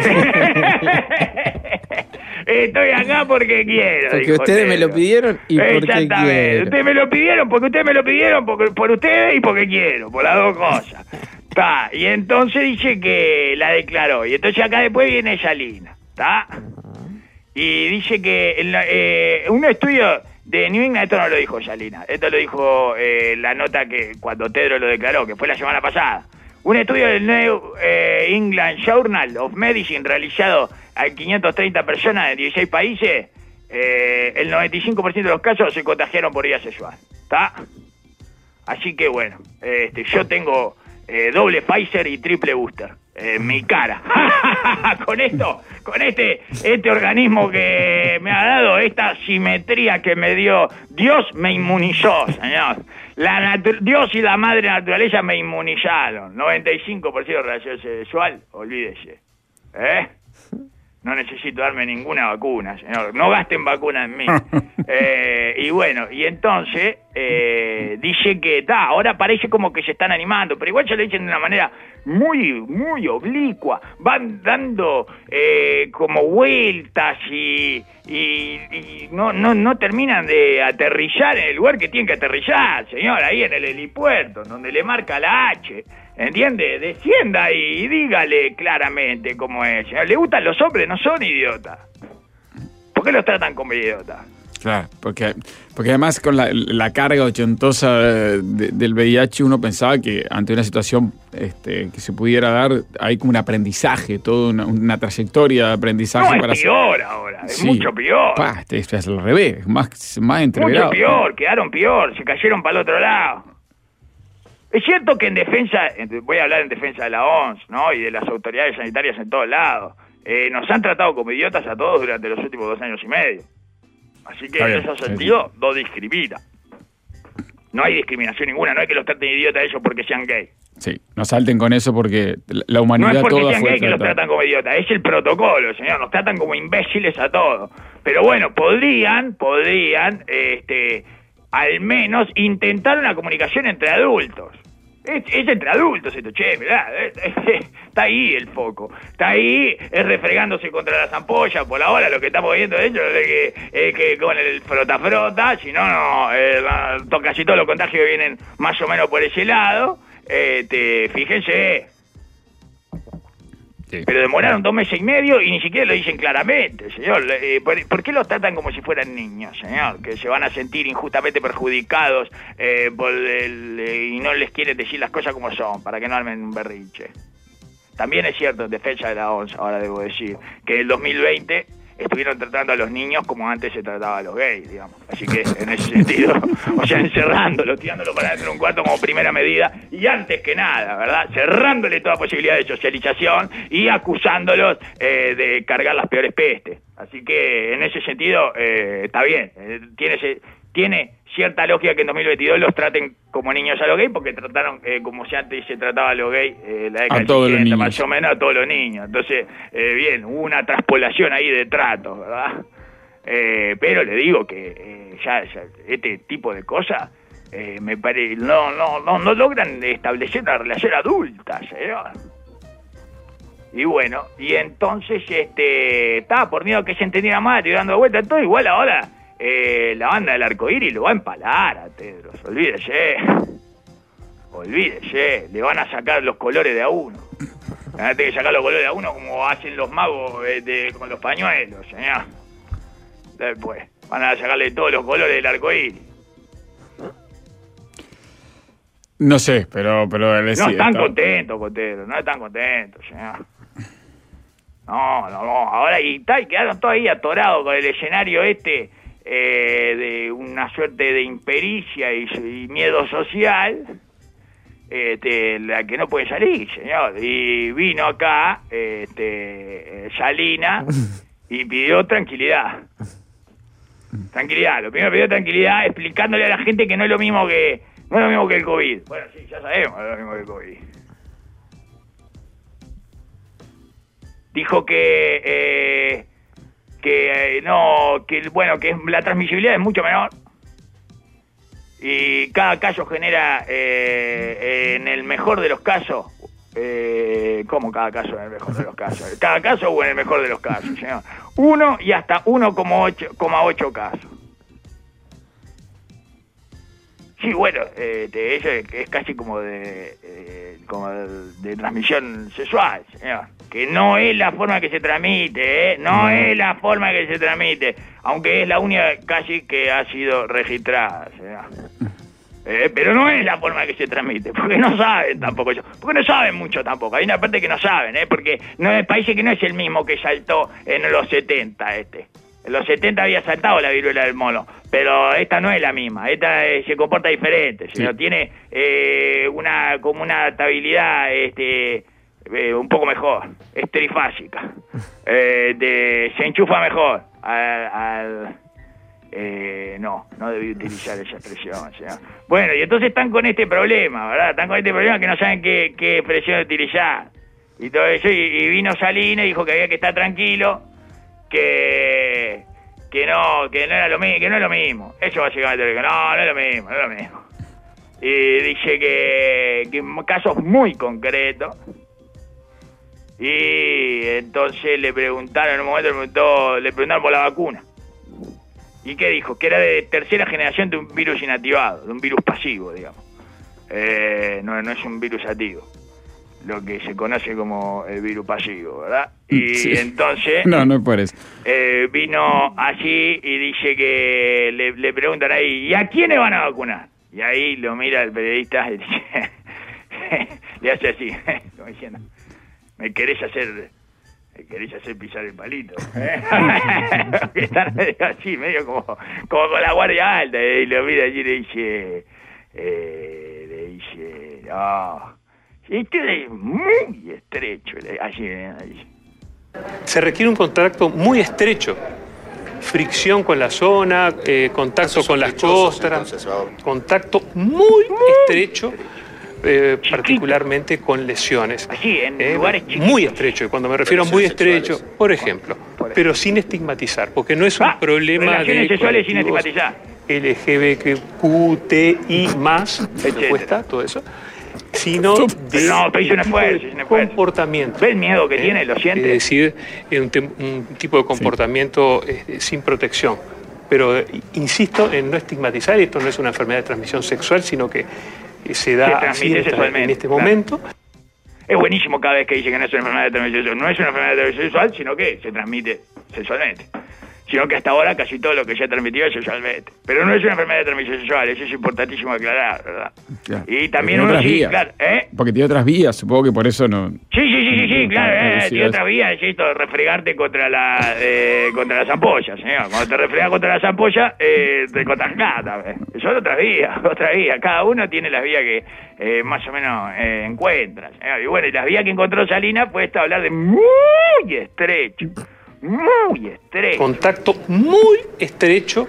Estoy acá porque quiero. Porque ustedes Tedros. me lo pidieron y porque quiero. Ustedes me lo pidieron porque ustedes me lo pidieron porque, por ustedes y porque quiero, por las dos cosas. Ta, y entonces dice que la declaró. Y entonces acá después viene Salinas, ¿está? Y dice que en la, eh, un estudio de New England, esto no lo dijo Salinas, esto lo dijo eh, la nota que cuando Tedros lo declaró, que fue la semana pasada. Un estudio del New eh, England Journal of Medicine realizado a quinientas treinta personas de dieciséis países, eh, el noventa y cinco por ciento de los casos se contagiaron por vía sexual. ¿Está? Así que bueno, este, yo tengo eh, doble Pfizer y triple booster en mi cara. Con esto, con este, este organismo que me ha dado, esta simetría que me dio, Dios me inmunizó, señor. La Dios y la madre naturaleza me inmunizaron. noventa y cinco por ciento de relación sexual, olvídese. ¿Eh? No necesito darme ninguna vacuna, señor. No gasten vacuna en mí. eh, y bueno, y entonces eh, dice que ta, ahora parece como que se están animando, pero igual se lo dicen de una manera muy, muy oblicua. Van dando eh, como vueltas y, y, y no, no, no terminan de aterrizar en el lugar que tienen que aterrizar, señor, ahí en el helipuerto, donde le marca la H. ¿Entiende? Descienda ahí y dígale claramente cómo es. ¿Le gustan los hombres? No son idiotas. ¿Por qué los tratan como idiotas? Claro, porque, porque además con la, la carga ochentosa de, del V I H uno pensaba que ante una situación este, que se pudiera dar hay como un aprendizaje, toda una, una trayectoria de aprendizaje. No, para es peor hacer... ahora, es sí. mucho peor. Pa, este, este es al revés, es más, más entreverado. Mucho peor, quedaron peor, se cayeron para el otro lado. Es cierto que en defensa, voy a hablar en defensa de la O M S, ¿no? Y de las autoridades sanitarias en todos lados, eh, nos han tratado como idiotas a todos durante los últimos dos años y medio. Así que en ese sentido, no discrimina. No hay discriminación ninguna, no hay que los traten idiotas a ellos porque sean gay. Sí, no salten con eso porque la humanidad toda fue No es porque sean gay tratada. que los tratan como idiotas, es el protocolo, señor, nos tratan como imbéciles a todos. Pero bueno, podrían, podrían, este, al menos intentar una comunicación entre adultos. Es, es entre adultos esto, che, mirá, es, es, está ahí el foco, está ahí, es refregándose contra las ampollas, por ahora lo que estamos viendo de hecho es que, es que con el frota-frota, si no, no, eh, casi todos los contagios vienen más o menos por ese lado, eh, te, fíjense, sí. Pero demoraron dos meses y medio y ni siquiera lo dicen claramente, señor. Eh, ¿por, ¿Por qué los tratan como si fueran niños, señor? Que se van a sentir injustamente perjudicados eh, por el, eh, y no les quieren decir las cosas como son, para que no armen un berrinche. También es cierto, en defensa de la O M S, ahora debo decir, que en el dos mil veinte estuvieron tratando a los niños como antes se trataba a los gays, digamos. Así que, en ese sentido, o sea, encerrándolos, tirándolo para dentro de un cuarto como primera medida, y antes que nada, ¿verdad? Cerrándole toda posibilidad de socialización y acusándolos eh, de cargar las peores pestes. Así que, en ese sentido, eh, está bien. Eh, tiene, tiene cierta lógica que en dos mil veintidós los traten como niños a los gays, porque trataron, eh, como si antes se trataba a los gays, eh, la década del sesenta, más o menos a todos los niños. Entonces, eh, bien, hubo una traspolación ahí de tratos, ¿verdad? Eh, pero le digo que eh, ya, ya este tipo de cosas eh, me parece no, no, no, no logran establecer una relación adulta, señor. Y bueno, y entonces, este, estaba por miedo que se entendiera mal, estoy dando vuelta, todo igual ahora. Eh, la banda del Arcoíris lo va a empalar a Tedros, olvídese, olvídese, le van a sacar los colores de a uno, van a tener que sacar los colores de a uno como hacen los magos eh, de, con los pañuelos, señor. Después, van a sacarle todos los colores del Arcoíris. No sé, pero... pero no están está... contentos, Cotero, no están contentos, señor. No, no, no, ahora y tal, quedaron todos ahí atorados con el escenario este... Eh, de una suerte de impericia y, y miedo social, este, la que no puede salir, señor. Y vino acá este, Salina y pidió tranquilidad. Tranquilidad, lo primero pidió tranquilidad, explicándole a la gente que no es lo mismo que no es lo mismo que el COVID. Bueno, sí, ya sabemos, no es lo mismo que el COVID. Dijo que... Eh, que eh, no, que bueno, que la transmisibilidad es mucho menor y cada caso genera, eh, en el mejor de los casos, eh, ¿cómo cada caso en el mejor de los casos? Cada caso o en el mejor de los casos, señor. Uno y hasta uno coma ocho casos. Sí, bueno, eh, de eso es, es casi como de, eh, como de, de transmisión sexual, señor. Que no es la forma que se transmite, ¿eh? No es la forma que se transmite, aunque es la única casi que ha sido registrada, señor. Eh, pero no es la forma que se transmite, porque no saben tampoco eso, porque no saben mucho tampoco, hay una parte que no saben, ¿eh? Porque no es parece que no es el mismo que saltó en los setenta este. En los setenta había saltado la viruela del mono, pero esta no es la misma, esta eh, se comporta diferente, señor. Sí. Tiene eh, una como una estabilidad este, eh, un poco mejor, es trifásica, eh, de, se enchufa mejor al... al eh, no, no debí utilizar esa expresión, señor. Bueno, y entonces están con este problema, ¿verdad? Están con este problema que no saben qué, qué expresión utilizar. Y todo eso, y, y vino Salina y dijo que había que estar tranquilo, que que no que no era lo mismo, que no es lo mismo. Eso básicamente dijo, no, no es lo mismo, no es lo mismo. Y dice que, que en casos muy concretos. Y entonces le preguntaron, en un momento le preguntó, le preguntaron por la vacuna. ¿Y qué dijo? Que era de tercera generación de un virus inactivado, de un virus pasivo, digamos. Eh, no, no es un virus activo. lo que se conoce como el virus pasivo, ¿verdad? Y sí. entonces No, no es por eso. eh, vino allí y dice que le, le preguntan ahí, ¿y a quiénes van a vacunar? Y ahí lo mira el periodista y dice, le hace así, como diciendo, ¿me querés hacer, me querés hacer pisar el palito? ¿Eh? Están así, medio como, como con la guardia alta, y lo mira allí y le dice, eh, le dice, no, esto es muy estrecho, allí, allí. Se requiere un contacto muy estrecho, fricción con la zona, eh, contacto con las costras, contacto muy estrecho, eh, particularmente con lesiones. Así, en eh, lugares chiquitos. Muy estrecho, y cuando me refiero a muy estrecho, por ejemplo, pero sin estigmatizar, porque no es un Ah, problema relaciones de sexuales sin colectivos estigmatizar. L G B Q T I más, Etcétera. cuesta todo eso, sino de No, pero hizo un esfuerzo, hizo un esfuerzo. comportamiento. ¿Ve el miedo que tiene? ¿Lo siente? Es decir, es un, te- un tipo de comportamiento eh, sin protección. Pero eh, insisto en no estigmatizar, esto no es una enfermedad de transmisión sexual, sino que eh, se da Se así transmite en, esta- sexualmente, en este claro. momento. Es buenísimo cada vez que dicen que no es una enfermedad de transmisión sexual. No es una enfermedad de transmisión sexual, sino que se transmite sexualmente. Sino que hasta ahora casi todo lo que se ha transmitido es sexualmente. Pero no es una enfermedad de transmisión sexual, eso es importantísimo aclarar, ¿verdad? Claro. Y también Tiene uno otras sí, vías. claro, ¿eh? Porque tiene otras vías, supongo que por eso no... Sí, sí, sí, sí, sí, claro, eh, Reducidas. tiene otra vía, es esto, refregarte contra la eh, contra las ampollas, señor. Cuando te refregas contra las ampollas, eh, te contagiás también. Son otras vías, otras vías. Cada uno tiene las vías que eh, más o menos eh, encuentra, señor. Y bueno, y las vías que encontró Salinas fue esto, hablar de muy estrecho, muy estrecho. Contacto muy estrecho.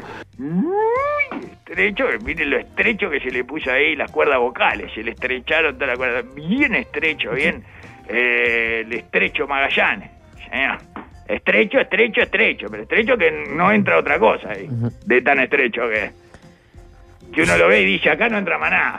Muy estrecho, miren lo estrecho que se le puso ahí las cuerdas vocales, se le estrecharon toda la cuerda, bien estrecho, bien, eh, el estrecho Magallanes, señor. Estrecho, estrecho, estrecho, pero estrecho que no entra otra cosa ahí, de tan estrecho que es. Que uno lo ve y dice, acá no entra más nada.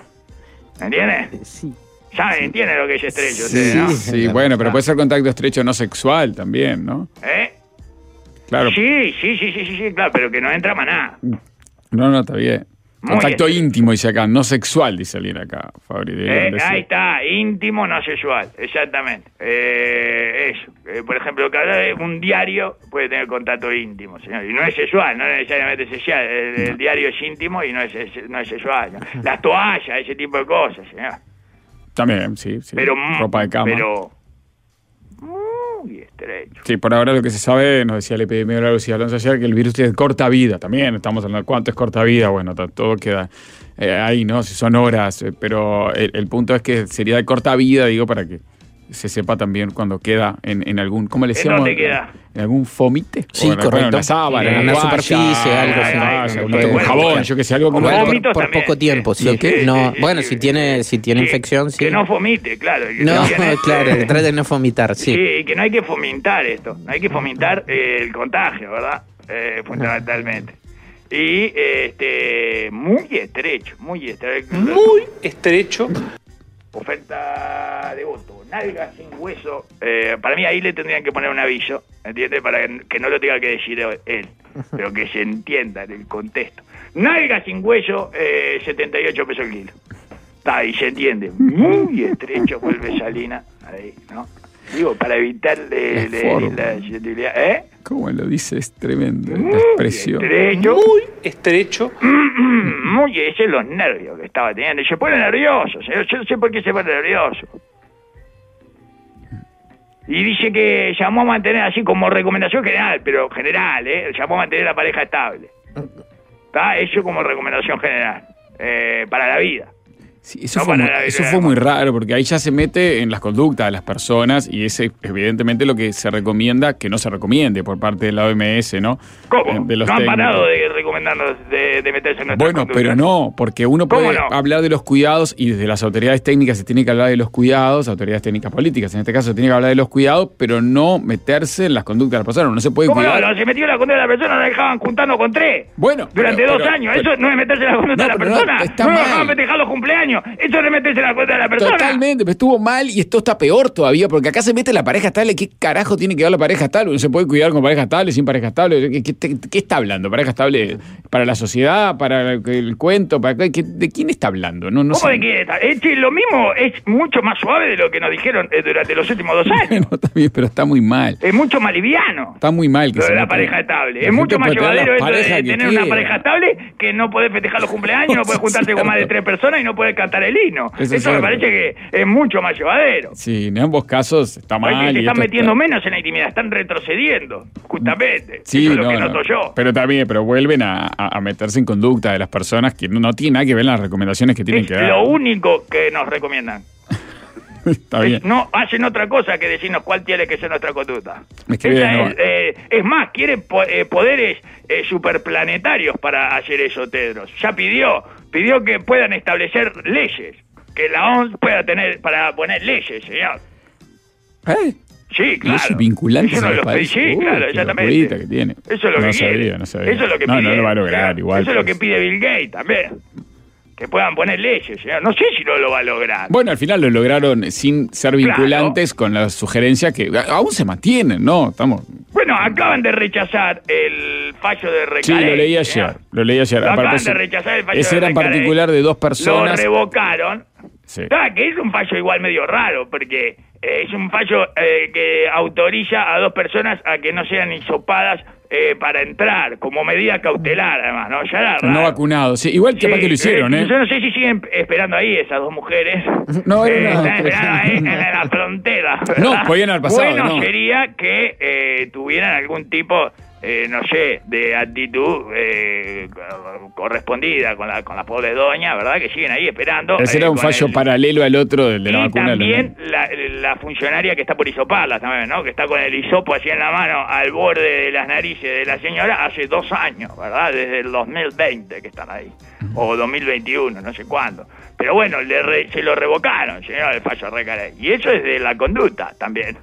¿Me entiendes? Sí. ¿Saben? ¿Entienden lo que es estrecho Sí, ustedes, no? sí, bueno, pero puede ser contacto estrecho no sexual también, ¿no? ¿Eh? Claro. Sí, sí, sí, sí, sí, sí, claro, pero que no entra más nada. No, no, está bien. Muy Contacto estrecho. íntimo, dice acá, no sexual, dice alguien acá, Fabri. deberían Eh, decir. ahí está, íntimo no sexual, exactamente. Eh, eso, Eh, por ejemplo, cada un diario puede tener contacto íntimo, señor, y no es sexual, no es necesariamente sexual. El, el diario es íntimo y no es, no es sexual. ¿no? Las toallas, ese tipo de cosas, señor. También, sí, sí. Pero, ropa de cama. pero muy estrecho. Sí, por ahora lo que se sabe, nos decía el epidemiólogo Luis Alonso ayer, que el virus tiene corta vida también. Estamos hablando de cuánto es corta vida. Bueno, t- todo queda eh, ahí, ¿no? Si son horas. eh, pero el, el punto es que sería de corta vida, digo, para que se sepa también cuando queda en, en algún. ¿Cómo le ¿En decíamos? dónde queda? ¿En algún fomite? Sí, O en- bueno, correcto. en una sábana, Sí, en una una superficie, algo así. así. Bueno, Un jabón, bueno. yo que sé, algo Como como. el Por, vómito por también. poco tiempo, sí. ¿Lo qué? No, Sí, sí, bueno, sí, si tiene, si tiene Sí, infección, sí. Que no fomite, claro. que No, también es, claro, eh, que trate de no vomitar, Sí, sí. y que no hay que fomentar esto, no hay que fomentar eh, el contagio, ¿verdad? Eh, fundamentalmente. Y este muy estrecho, muy estrecho. Muy estrecho. Oferta de voto, nalga sin hueso. Eh, para mí ahí le tendrían que poner un aviso, ¿entiendes? Para que, que no lo tenga que decir él, pero que se entienda en el contexto. Nalga sin hueso, eh, setenta y ocho pesos el kilo. Está ahí, se entiende. Muy estrecho vuelve Salina, ahí, ¿no? Digo, para evitar eh, La le- forma. la susceptibilidad, ¿eh? ¿Cómo lo dice? Es tremendo. La Muy expresión. estrecho. Muy estrecho. Muy, ese es los nervios que estaba teniendo. Y se pone nervioso, señor. Yo no sé por qué se pone nervioso. Y dice que llamó a mantener, así como recomendación general, pero general, ¿eh? Llamó a mantener la pareja estable. ¿Está? Eso como recomendación general. Eh, para la vida. Sí, eso No fue, para muy, la- eso la- fue muy raro, porque ahí ya se mete en las conductas de las personas y es evidentemente lo que se recomienda que no se recomiende por parte de la O M S, ¿no? ¿Cómo? Eh, De los no han técnicos. parado de recomendarnos de, de meterse en nuestras Bueno, conductas. pero no, porque uno ¿Cómo puede no? hablar de los cuidados y desde las autoridades técnicas se tiene que hablar de los cuidados, autoridades técnicas políticas, en este caso se tiene que hablar de los cuidados, pero no meterse en las conductas de las personas. No se puede ¿Cómo cuidar. no? No, se metió en la conducta de la persona, la dejaban juntando con tres. Bueno, Durante pero- dos pero- años. pero- Eso no es meterse en la conducta No, de la pero no, persona. está no mal. dejaban festejar los cumpleaños cumpleaños, eso es meterse en la cuenta de la persona. Totalmente, pero estuvo mal y esto está peor todavía, porque acá se mete la pareja estable. ¿Qué carajo tiene que ver la pareja estable? ¿No se puede cuidar con pareja estable, sin pareja estable? ¿Qué, qué, qué está hablando? ¿Pareja estable para la sociedad, para el, el cuento? Para qué, ¿De quién está hablando? No, no ¿Cómo sé. de quién está? Es que lo mismo es mucho más suave de lo que nos dijeron eh, durante los últimos dos años. Bueno, está bien, pero está muy mal. Es mucho más liviano. Está muy mal que Lo se de la meta. pareja estable. La Es mucho gente más puede tener llevadero las esto de parejas que tener una quiera. pareja estable que no poder festejar los cumpleaños, no poder juntarse con más de tres personas y no poder cantar el himno. Eso es Eso me cierto. parece que es mucho más llevadero. Sí, en ambos casos está mal. Porque se y están esto metiendo está- menos en la intimidad, están retrocediendo, justamente. Sí, Eso es lo no, que no. noto yo. Pero también, pero vuelven a, a- a meterse en conducta de las personas que no, no tienen nada que ver en las recomendaciones que tienen Es que dar. lo único que nos recomiendan. Está bien. Es- no hacen otra cosa que decirnos cuál tiene que ser nuestra conducta. Me escribe Esa de nuevo. es, eh, es más, quiere po- eh, poderes eh, superplanetarios para hacer eso, Tedros. Ya pidió, pidió que puedan establecer leyes, que la O M S pueda tener para poner leyes, señor. ¿Eh? Sí, claro. Leyes vinculantes Es uno a de los los países. Sí, Uy, claro, qué exactamente. locurita que tiene. Eso es lo no que sabía, quiere. no sabía. Eso es lo que no, pide. no lo va a lograr claro. igual. Eso es lo pero- que pide Bill Gates también. Que puedan poner leyes, señor. No sé si no lo va a lograr. Bueno, al final lo lograron sin ser vinculantes con las sugerencias que aún se mantienen, ¿no? Estamos. Bueno, acaban de rechazar el fallo de Recarey. Sí, lo leí ayer. señor. Lo leí ayer. Lo Aparte, acaban ese- de rechazar el fallo ese de era en Recarey. particular de dos Lo personas. revocaron. Sí. Ah, que es un fallo igual medio raro, porque eh, es un fallo eh, que autoriza a dos personas a que no sean hisopadas eh, para entrar, como medida cautelar, además, ¿no? Ya era raro. No vacunados. Sí, igual que Sí, que lo hicieron, ¿eh? Yo no sé si siguen esperando ahí esas dos mujeres. No, Eh, era una- están esperando ahí en la frontera. No, ¿verdad? podían haber pasado, Bueno no. sería que eh, tuvieran algún tipo, eh, no sé, de actitud eh, correspondida con la con la pobre doña, ¿verdad? Que siguen ahí esperando. Ese eh, era un con fallo el- paralelo al otro del de la y vacuna. de los también la, la funcionaria que está por hisoparlas también, ¿no? Que está con el hisopo así en la mano al borde de las narices de la señora hace dos años, ¿verdad? Desde el dos mil veinte que están ahí. O dos mil veintiuno, no sé cuándo. Pero bueno, le re- se lo revocaron, señor, el fallo Recarey. Y eso es de la conducta también.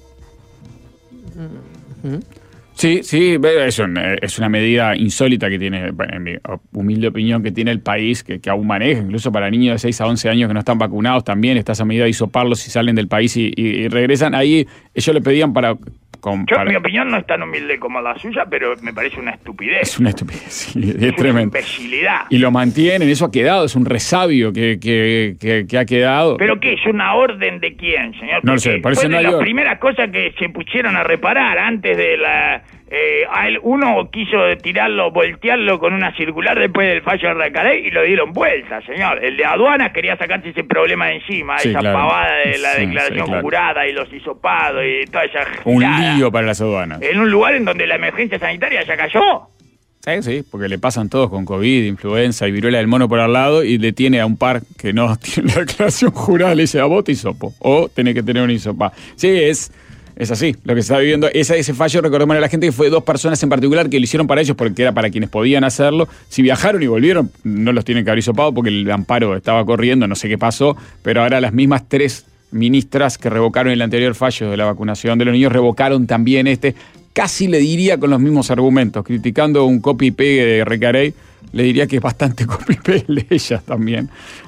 Sí, sí, ve- es, un- eh, es una medida insólita que tiene, en mi humilde opinión, que tiene el país, que, que aún maneja, incluso para niños de seis a once años que no están vacunados también está esa medida de hisoparlos si salen del país y, y- y regresan. Ahí ellos le pedían para... con- Yo, para- mi opinión no es tan humilde como la suya, pero me parece una estupidez. es una estupidez, sí, es, Es una tremendo. imbecilidad. Y lo mantienen, eso ha quedado, es un resabio que, que, que, que ha quedado. ¿Pero qué? ¿Es una orden de quién, señor? No lo Porque sé, parece fue no de hay las orden. primeras cosas que se pusieron a reparar antes de la... Eh, a él- uno quiso tirarlo, voltearlo con una circular después del fallo de Recarey y lo dieron vuelta, señor. El de aduanas quería sacarse ese problema de encima, Sí, esa claro. pavada de la Sí, declaración sí, claro. jurada y los hisopados y toda esa Un girada. lío para las aduanas. En un lugar en donde la emergencia sanitaria ya cayó. Sí, sí, porque le pasan todos con COVID, influenza y viruela del mono por al lado y detiene a un par que no tiene la declaración jurada, le dice a vos te hisopo o tenés que tener un hisopa. Sí, es, es así lo que se está viviendo. Ese, ese fallo, recordemos a la gente que fue dos personas en particular que lo hicieron para ellos porque era para quienes podían hacerlo. Si viajaron y volvieron, no los tienen que haber hisopado porque el amparo estaba corriendo, no sé qué pasó, pero ahora las mismas tres ministras que revocaron el anterior fallo de la vacunación de los niños revocaron también este. Casi le diría con los mismos argumentos, criticando un copy-pegue de Recarey, le diría que es bastante copy-pegue de ellas también,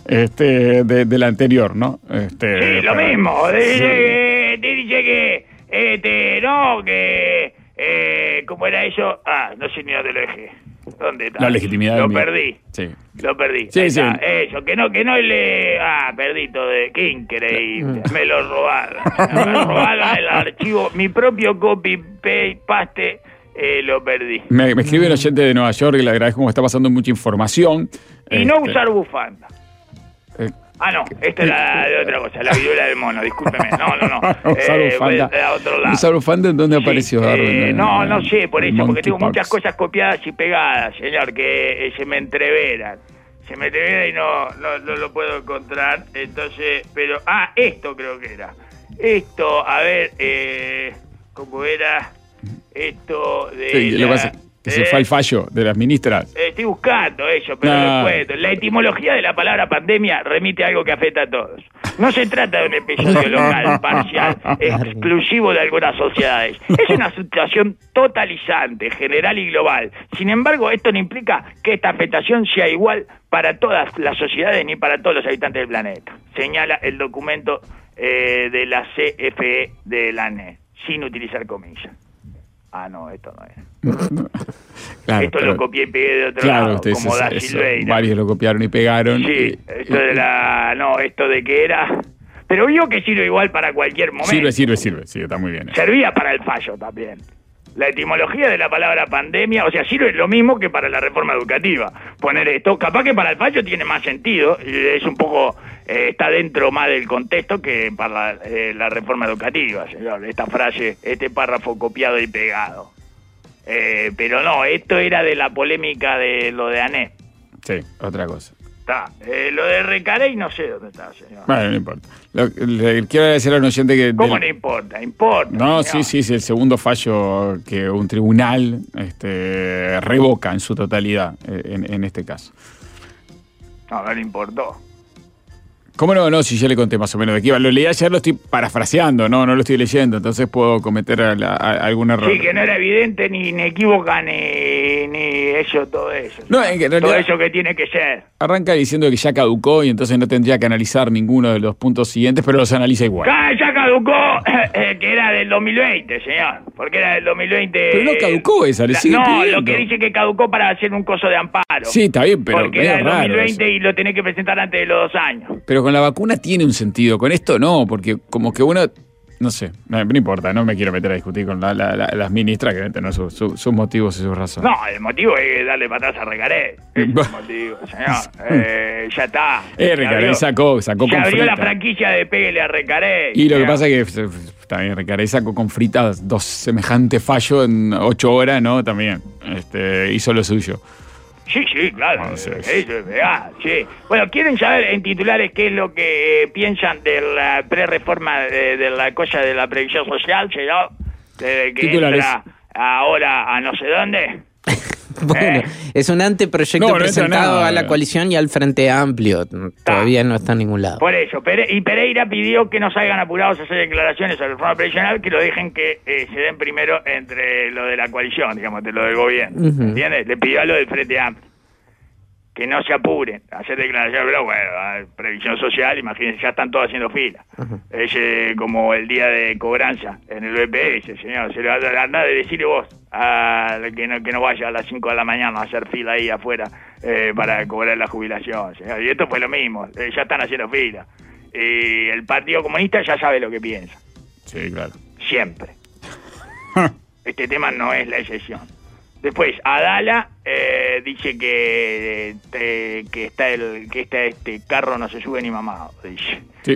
este, de, de la anterior, ¿no? Este, Sí, lo pero- mismo. sí. Dice que, te dice que, este, no, que, eh, ¿cómo era eso? Ah, no sé ni dónde lo dejé. ¿Dónde está? La legitimidad Lo del mío. perdí. Sí. Lo perdí. Sí, Ahí sí. está, eso, que no, que no le... Ah, perdí todo. De... Qué increíble. Me lo robaron. Me robaron el archivo. Mi propio copy-paste eh, lo perdí. Me, me escribe un oyente de Nueva York y le agradezco como está pasando mucha información. Y no Este, usar bufanda. eh, Ah, no, esta es la de otra cosa, la viruela del mono, discúlpeme. No, no, no. Usar Eh, bufanda. voy a otro lado. ¿Usar bufanda en dónde Sí, apareció, eh, Darwin? no, no sé, por eso, porque Monkey tengo muchas Pox. cosas copiadas y pegadas, señor, que eh, se me entreveran. Se me entreveran y no, no, no lo puedo encontrar, entonces, pero, ah, esto creo que era. Esto, a ver, eh, ¿cómo era? Esto de Sí, lo la- que pasa- Ese Eh, fue el fallo de las ministras. Eh, Estoy buscando eso, pero No. no lo cuento. La etimología de la palabra pandemia remite a algo que afecta a todos. No se trata de un episodio local, parcial, exclusivo de algunas sociedades. Es una situación totalizante, general y global. Sin embargo, esto no implica que esta afectación sea igual para todas las sociedades ni para todos los habitantes del planeta. Señala el documento eh, de la C F E de la N E, sin utilizar comillas. Ah, no, esto no es. Claro, Esto pero- lo copié y pegué de otro Claro, lado, ustedes como eso- Da eso, Silveira. varios lo copiaron y pegaron. Sí, y- esto de la... No, esto de que era... Pero vio que sirve igual para cualquier momento. Sirve, sirve, sirve. Sí, está muy bien. eso. Servía para el fallo también. La etimología de la palabra pandemia, o sea, sirve lo mismo que para la reforma educativa. Poner esto, capaz que para el fallo tiene más sentido, y es un poco, eh, está dentro más del contexto que para la, eh, la reforma educativa, señor. Esta frase, este párrafo copiado y pegado. Eh, pero no, esto era de la polémica de lo de ANE. Sí, otra cosa. Está. Eh, lo de Recarey no sé dónde está, señor. Bueno, no importa. Lo- le quiero agradecer a un oyente que... ¿Cómo del- no importa? Importa. No, señor. sí, sí, es el segundo fallo que un tribunal este, revoca en su totalidad eh, en, en este caso. No, no le importó. ¿Cómo no? No, si ya le conté más o menos de qué iba. Lo leí ayer, lo estoy parafraseando, no, no lo estoy leyendo, entonces puedo cometer a la- a- algún error. Sí, que no era evidente ni inequívoca ni, ni eso, todo eso. No, en que en todo realidad- eso que tiene que ser. Arranca diciendo que ya caducó y entonces no tendría que analizar ninguno de los puntos siguientes, pero los analiza igual. Ya, ya caducó, eh, que era del dos mil veinte, señor. Porque era del dos mil veinte. Pero no caducó esa, le La- sigue No, pidiendo. lo que dice que caducó para hacer un coso de amparo. Sí, está bien, pero Porque medio era del raro dos mil veinte eso. y lo tenés que presentar antes de los dos años. Pero con la vacuna tiene un sentido, con esto no, porque como que uno, no sé, no, no importa, no me quiero meter a discutir con la- la- la- las ministras que deben tener sus su, sus motivos y sus razones. No, el motivo es darle para atrás a Recaré. Ese es el motivo, señor. Eh, ya está. Eh, Se Recaré abrió- sacó, sacó Se con abrió la frita. franquicia de Péguele a Recaré. Y lo que señor. pasa es que eh, también Recaré sacó con fritas dos semejante fallo en ocho horas, ¿no? También este, hizo lo suyo. Sí, sí, claro. Bueno, sí, Eso sí. es verdad, sí. Bueno, ¿quieren saber en titulares qué es lo que eh, piensan de la pre-reforma de, de la cosa de la previsión social, señor? De que Titulares. entra ahora a no sé dónde. Bueno, ¿Eh? es un anteproyecto No, no entra presentado nada. a la coalición y al Frente Amplio. Todavía no está en ningún lado. Por eso, Pere- y Pereira pidió que no salgan apurados a hacer declaraciones sobre la reforma previsional, que lo dejen que eh, se den primero entre lo de la coalición, digamos, de lo del gobierno. Ujú. ¿Entiendes? Le pidió a lo del Frente Amplio. Que no se apuren a hacer declaraciones, pero bueno, hay previsión social, imagínense, ya están todos haciendo fila. Es eh, como el día de cobranza en el B P S, señor. Se le va a andar de decirle vos a que no, que no vaya a las cinco de la mañana a hacer fila ahí afuera eh, para cobrar la jubilación, señor. Y esto fue lo mismo, eh, ya están haciendo fila. Y el Partido Comunista ya sabe lo que piensa, Sí, claro. siempre. Este tema no es la excepción. Después, Adala eh, dice que, eh, que está el que está este carro no se sube ni mamado, dice. Sí.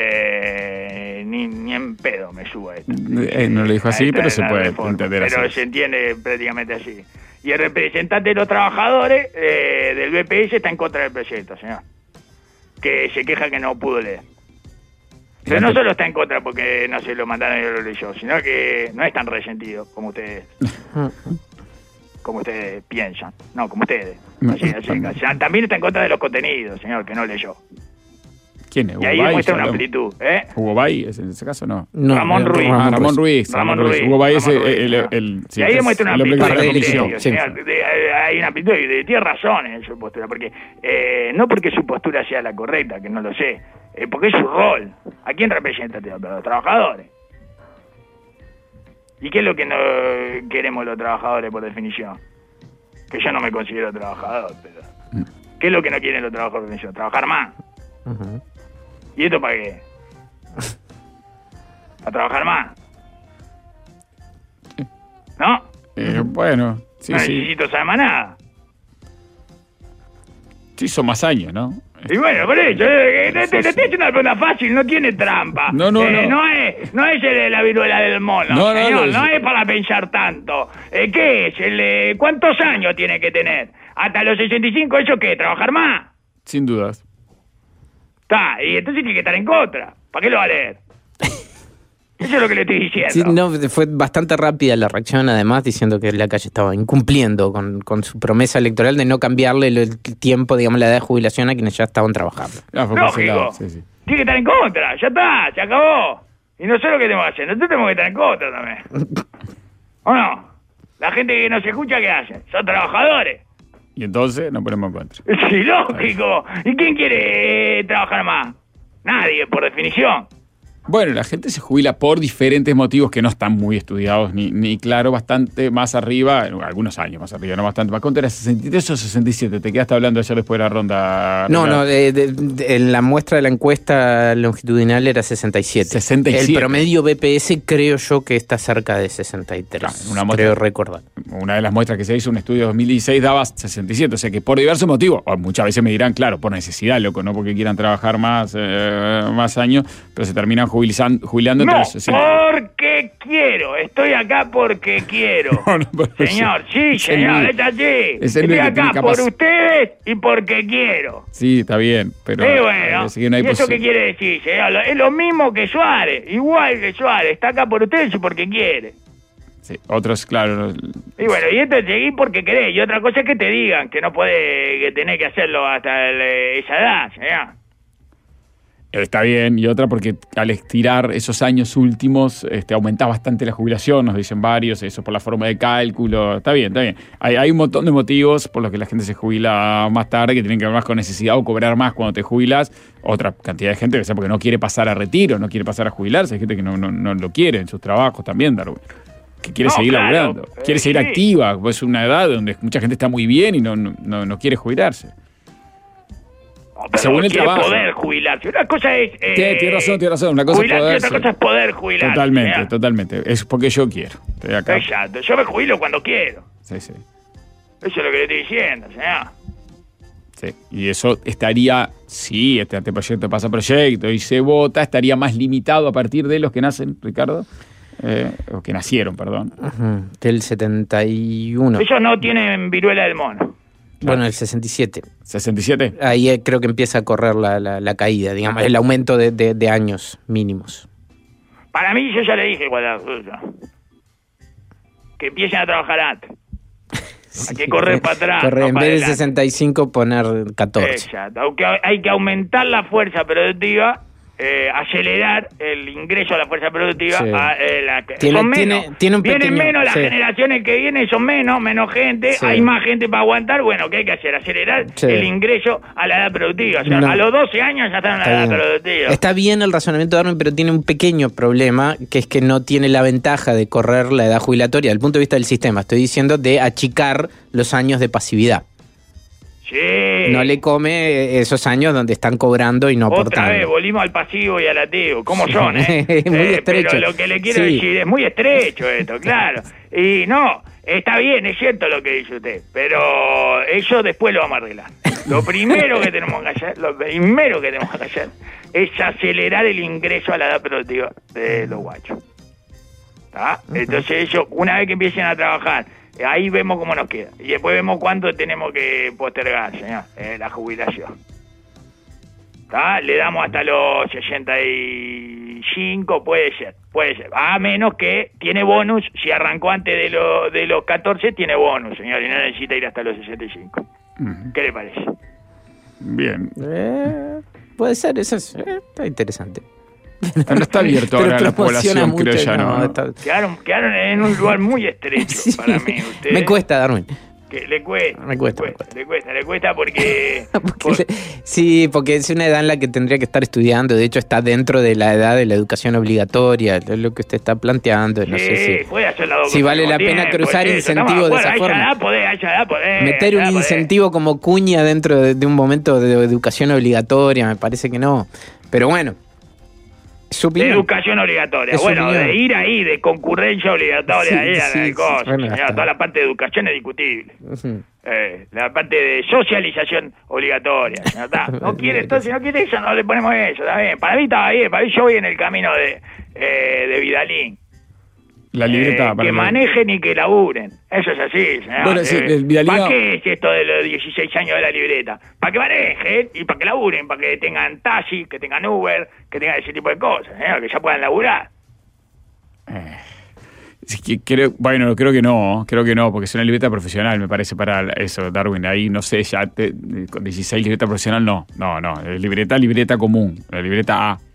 Eh, ni, ni en pedo me subo a esto. Eh, no lo dijo así, Ahí está pero se la puede reforma, entender así. Pero se entiende prácticamente así. Y el representante de los trabajadores eh, del B P S está en contra del proyecto, señor. Que se queja que no pudo leer. Pero no solo está en contra porque no se lo mandaron y no lo leyó, sino que no es tan resentido como ustedes como ustedes piensan. No, como ustedes. Así, así, o sea, también está en contra de los contenidos, señor, que no leyó. ¿Quién es? Y ahí Hugo Bay, demuestra una hablamos. amplitud, ¿eh? Hugo Bay, ¿es en ese caso no? No, Ramón eh, Ruiz. Ah, Ramón Ruiz. Ramón Ruiz. Hugo Bay es Ramón el, Ruiz, el- señor. el- sí, y ahí es demuestra una el hombre amplitud que de está en la criterio, comisión. señor. De- de- hay una amplitud y de- tiene razones en su postura, porque eh, no porque su postura sea la correcta, que no lo sé, eh, porque es su rol. ¿A quién representa? A los trabajadores. ¿Y qué es lo que no queremos los trabajadores por definición? Que yo no me considero trabajador, pero... ¿Qué es lo que no quieren los trabajadores por definición? Trabajar más. Ujú. ¿Y esto para qué? ¿A trabajar más? ¿No? Eh, bueno, sí, no sí. necesito saber más nada. Sí, son más años, ¿no? Y bueno, por eso, eh, te, te, te estoy haciendo una pregunta fácil, no tiene trampa. No, no, Eh, no. no es, no es el, la viruela del mono, No, no, señor, no, no, es- es para pensar tanto. Eh, ¿Qué es? El, eh, ¿Cuántos años tiene que tener? ¿Hasta los sesenta y cinco eso qué? ¿Trabajar más? Sin dudas. Está, y entonces tiene que estar en contra. ¿Para qué lo va a leer? Eso es lo que le estoy diciendo. Sí, no, fue bastante rápida la reacción, además, diciendo que Lacalle estaba incumpliendo con, con su promesa electoral de no cambiarle el, el tiempo, digamos, la edad de jubilación a quienes ya estaban trabajando. Ah, fue Lógico. sí, sí. Tiene que estar en contra, ya está, se acabó. Y no sé lo que tenemos que hacer, nosotros tenemos que estar en contra también. ¿O no? La gente que nos escucha, ¿qué hacen? Son trabajadores. Y entonces nos ponemos en contra. Sí, lógico. ¿Y quién quiere eh, trabajar más? Nadie, por definición. Bueno, la gente se jubila por diferentes motivos que no están muy estudiados ni, ni claro, bastante más arriba, algunos años más arriba, no bastante más. ¿Cuánto era? ¿sesenta y tres o sesenta y siete? ¿Te quedaste hablando ayer después de la ronda? No, no, de, de, de, en la muestra de la encuesta longitudinal era sesenta y siete. sesenta y siete. El promedio B P S creo yo que está cerca de sesenta y tres. Claro, una muestra, creo recordar. Una de las muestras que se hizo, un estudio de dos mil dieciséis, daba sesenta y siete. O sea que por diversos motivos, o muchas veces me dirán, claro, por necesidad, loco, no porque quieran trabajar más, eh, más años, pero se terminan jubilando, jubilando. No, porque quiero. Estoy acá porque quiero. No, no, señor, sí, señor, es así. Estoy acá por ustedes y porque quiero. Sí, está bien, pero... Sí, bueno, que no hay ¿y eso qué quiere decir, señor? Es lo mismo que Suárez, igual que Suárez. Está acá por ustedes y porque quiere. Sí, otros, claro... Y bueno, y esto es seguir porque querés. Y otra cosa es que te digan que no podés, que tenés que hacerlo hasta el, esa edad, señor. Está bien, y otra porque al estirar esos años últimos este, aumenta bastante la jubilación, nos dicen varios, eso por la forma de cálculo, está bien, está bien. Hay, hay un montón de motivos por los que la gente se jubila más tarde, que tienen que ver más con necesidad o cobrar más cuando te jubilas. Otra cantidad de gente que sea porque no quiere pasar a retiro, no quiere pasar a jubilarse, hay gente que no, no, no lo quiere en sus trabajos también, Darwin. Que quiere no, seguir claro, laburando, eh, quiere seguir sí. activa, pues es una edad donde mucha gente está muy bien y no, no, no quiere jubilarse. Pero según el quiere trabajo. poder jubilarse. Una cosa es... Eh, Tienes razón, tienes razón. Una cosa es poder, y otra cosa es poder jubilarse. Totalmente, ¿verdad? totalmente. Es porque yo quiero. Estoy acá. Exacto. Yo me jubilo cuando quiero. Sí, sí. Eso es lo que le estoy diciendo, señor. Sí. Y eso estaría, sí, este anteproyecto pasa proyecto y se vota, estaría más limitado a partir de los que nacen, Ricardo. Eh, o que nacieron, perdón. Uh-huh. Del setenta y uno. Ellos no tienen viruela del mono. Bueno, el sesenta y siete. ¿sesenta y siete? Ahí eh, creo que empieza a correr la, la, la caída, digamos, el aumento de, de, de años mínimos. Para mí, yo ya le dije, que empiecen a trabajar antes. Sí. Hay que correr para atrás. Correr, no en para vez de adelante. sesenta y cinco, poner catorce. Exacto. Aunque hay que aumentar la fuerza productiva, eh, acelerar el ingreso a la fuerza productiva. Sí. A, eh, la, Tiene- son tiene- menos. tiene un Vienen pequeño- menos las sí. generaciones que vienen, son menos, menos gente. Sí. Hay más gente para aguantar. Bueno, ¿qué hay que hacer? Acelerar Sí. el ingreso a la edad productiva. O sea, No. a los doce años ya están en la Está edad bien. productiva. Está bien el razonamiento de Darwin, pero tiene un pequeño problema, que es que no tiene la ventaja de correr la edad jubilatoria, desde el punto de vista del sistema. Estoy diciendo de achicar los años de pasividad. Sí. No le come esos años donde están cobrando y no Otra aportando. vez, volvimos al pasivo y al activo. ¿Cómo son, eh? Muy Eh, estrecho. Pero lo que le quiero Sí. decir es muy estrecho esto, claro. Y no, está bien, es cierto lo que dice usted, pero eso después lo vamos a arreglar. Lo primero que tenemos que hacer, lo primero que tenemos que hacer es acelerar el ingreso a la edad productiva de los guachos. ¿Está? Entonces ellos, una vez que empiecen a trabajar, ahí vemos cómo nos queda. Y después vemos cuánto tenemos que postergar, señor, eh, la jubilación. ¿Está? Le damos hasta los sesenta y cinco, puede ser, puede ser. A menos que tiene bonus, si arrancó antes de, lo, de los catorce, tiene bonus, señor, y no necesita ir hasta los sesenta y cinco. Uh-huh. ¿Qué le parece? Bien. Eh, puede ser, eso es, eh, está interesante. No está abierto Pero ahora a la promociona población, mucho, creo ya, ¿no? no, está- Quedaron, quedaron en un lugar muy estrecho Sí. para mí, ustedes. Me cuesta, Darwin. Que le cuesta, Me cuesta, le me cuesta, le cuesta, le cuesta porque... Porque por- le- sí, porque es una edad en la que tendría que estar estudiando. De hecho, está dentro de la edad de la educación obligatoria. Es lo que usted está planteando. No sí, sé si puede hacer las dos si cosas vale al la mismo pena tiempo, cruzar sí, incentivos estamos de acuerdo, esa a esa forma. edad podés, a esa edad podés, meter a un esa edad podés. incentivo como cuña dentro de, de un momento de educación obligatoria, me parece que no. Pero bueno, su De opinión. educación obligatoria. Es su Bueno, opinión. de ir ahí, de concurrencia obligatoria, Sí, ahí a sí, la sí, cosa. bueno, señor, está. toda la parte de educación es discutible. Ujú. Eh, la parte de socialización obligatoria. ¿No, está? No quiere, entonces no quiere eso, no le ponemos eso. Está bien. Para mí estaba bien, para mí yo voy en el camino de, eh, de Vidalín. La libreta Eh, para que la- manejen y que laburen. Eso es así, señor. Bueno, sí, el Vidalín- ¿Para qué es esto de los dieciséis años de la libreta? Para que manejen y para que laburen, para que tengan taxi, que tengan Uber, que tengan ese tipo de cosas, señor, que ya puedan laburar. Sí, que- creo, bueno, creo que no, creo que no, porque es una libreta profesional, me parece, para eso, Darwin. Ahí, no sé, ya te- con dieciséis libreta profesional, no, no, no. Es libreta, libreta común, la libreta A.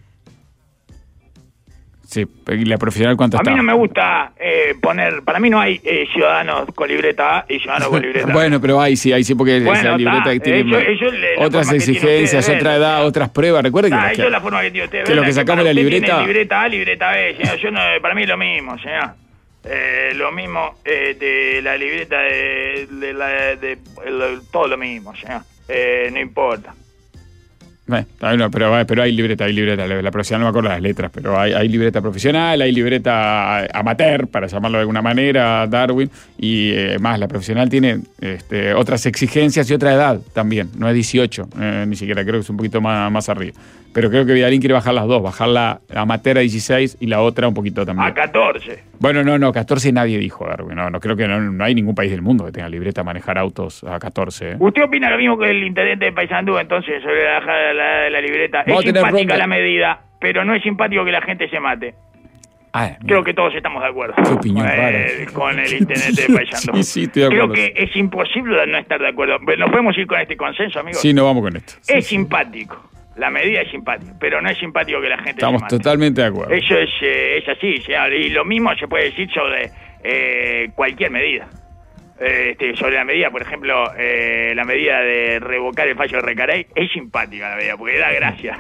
Sí, ¿y la profesional cuánto A está? mí no me gusta eh, poner, para mí no hay eh, ciudadanos con libreta A y ciudadanos con libreta B. Bueno, pero ahí sí, ahí sí, porque Bueno, esa libreta está, que tiene ellos- ellos le- la otras forma que tienen exigencias, ustedes, otra ¿ven? edad, otras pruebas. Recuerde que, Ah, las eso que- es la forma que tiene usted. que lo ¿verdad? que sacamos para de la usted libreta- tiene libreta A, libreta B, señor. Yo no, para mí es lo mismo, señor. Eh, lo mismo eh, de la libreta de, de la de, el- todo lo mismo, señor. Eh, no importa. Bueno, está bien, no, pero, pero hay libreta, hay libreta. La, la profesional no me acuerdo las letras, pero hay, hay libreta profesional, hay libreta amateur, para llamarlo de alguna manera, Darwin, y eh, más, la profesional tiene este, otras exigencias y otra edad también. No es dieciocho, eh, ni siquiera, creo que es un poquito más, más arriba. Pero creo que Vidalín quiere bajar las dos, bajar la amateur a dieciséis y la otra un poquito también. A catorce. Bueno, no, no, catorce nadie dijo, Darwin. No, no creo que no, no hay ningún país del mundo que tenga libreta a manejar autos a catorce. ¿eh? ¿Usted opina lo mismo que el intendente de Paysandú entonces sobre la bajada de la, de la libreta? Vamos a Es tener simpática ronda. la medida, pero no es simpático que la gente se mate. Ah, Creo que todos estamos de acuerdo. Qué opinión Eh, rara. con el intendente de Paysandú. Sí, sí, estoy de Creo acuerdo. que es imposible no estar de acuerdo. Nos podemos ir con este consenso, amigos. Sí, no vamos con esto. Es simpático. La medida es simpática, pero no es simpático que la gente Estamos se mate. totalmente de acuerdo. Eso es, eh, es así, señor. Y lo mismo se puede decir sobre eh, cualquier medida. Eh, este, sobre la medida, por ejemplo, eh, la medida de revocar el fallo de Recarey, es simpática la medida, porque da gracia.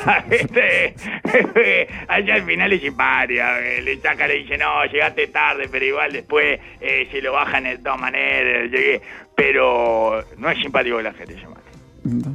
este, allá al final es simpática. eh, Le saca, le dice, no, llegaste tarde, pero igual después eh, se lo bajan de todas maneras. Llegué. Pero no es simpático que la gente se mate.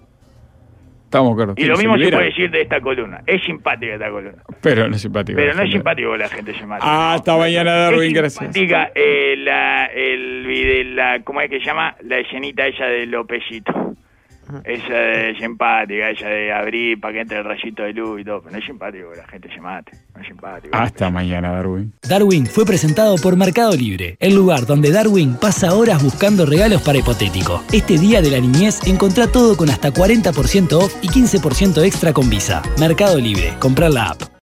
Estamos de acuerdo. Y lo mismo se libera, puede decir de esta columna. Es simpática esta columna. Pero no es simpático. Pero la no es gente. simpático que la gente se mate. Ah, hasta mañana, Darwin, Es gracias. simpática, eh, la, el, vide- la, ¿cómo es que se llama? La escenita esa de Lópezito. Esa de simpática, esa de abrir para que entre el rayito de luz y todo. Pero no es simpático que la gente se mate. No es simpático. Hasta mañana, Darwin. Darwin fue presentado por Mercado Libre, el lugar donde Darwin pasa horas buscando regalos para Hipotético. Este día de la niñez encontrá todo con hasta cuarenta por ciento off y quince por ciento extra con Visa. Mercado Libre, comprar la app.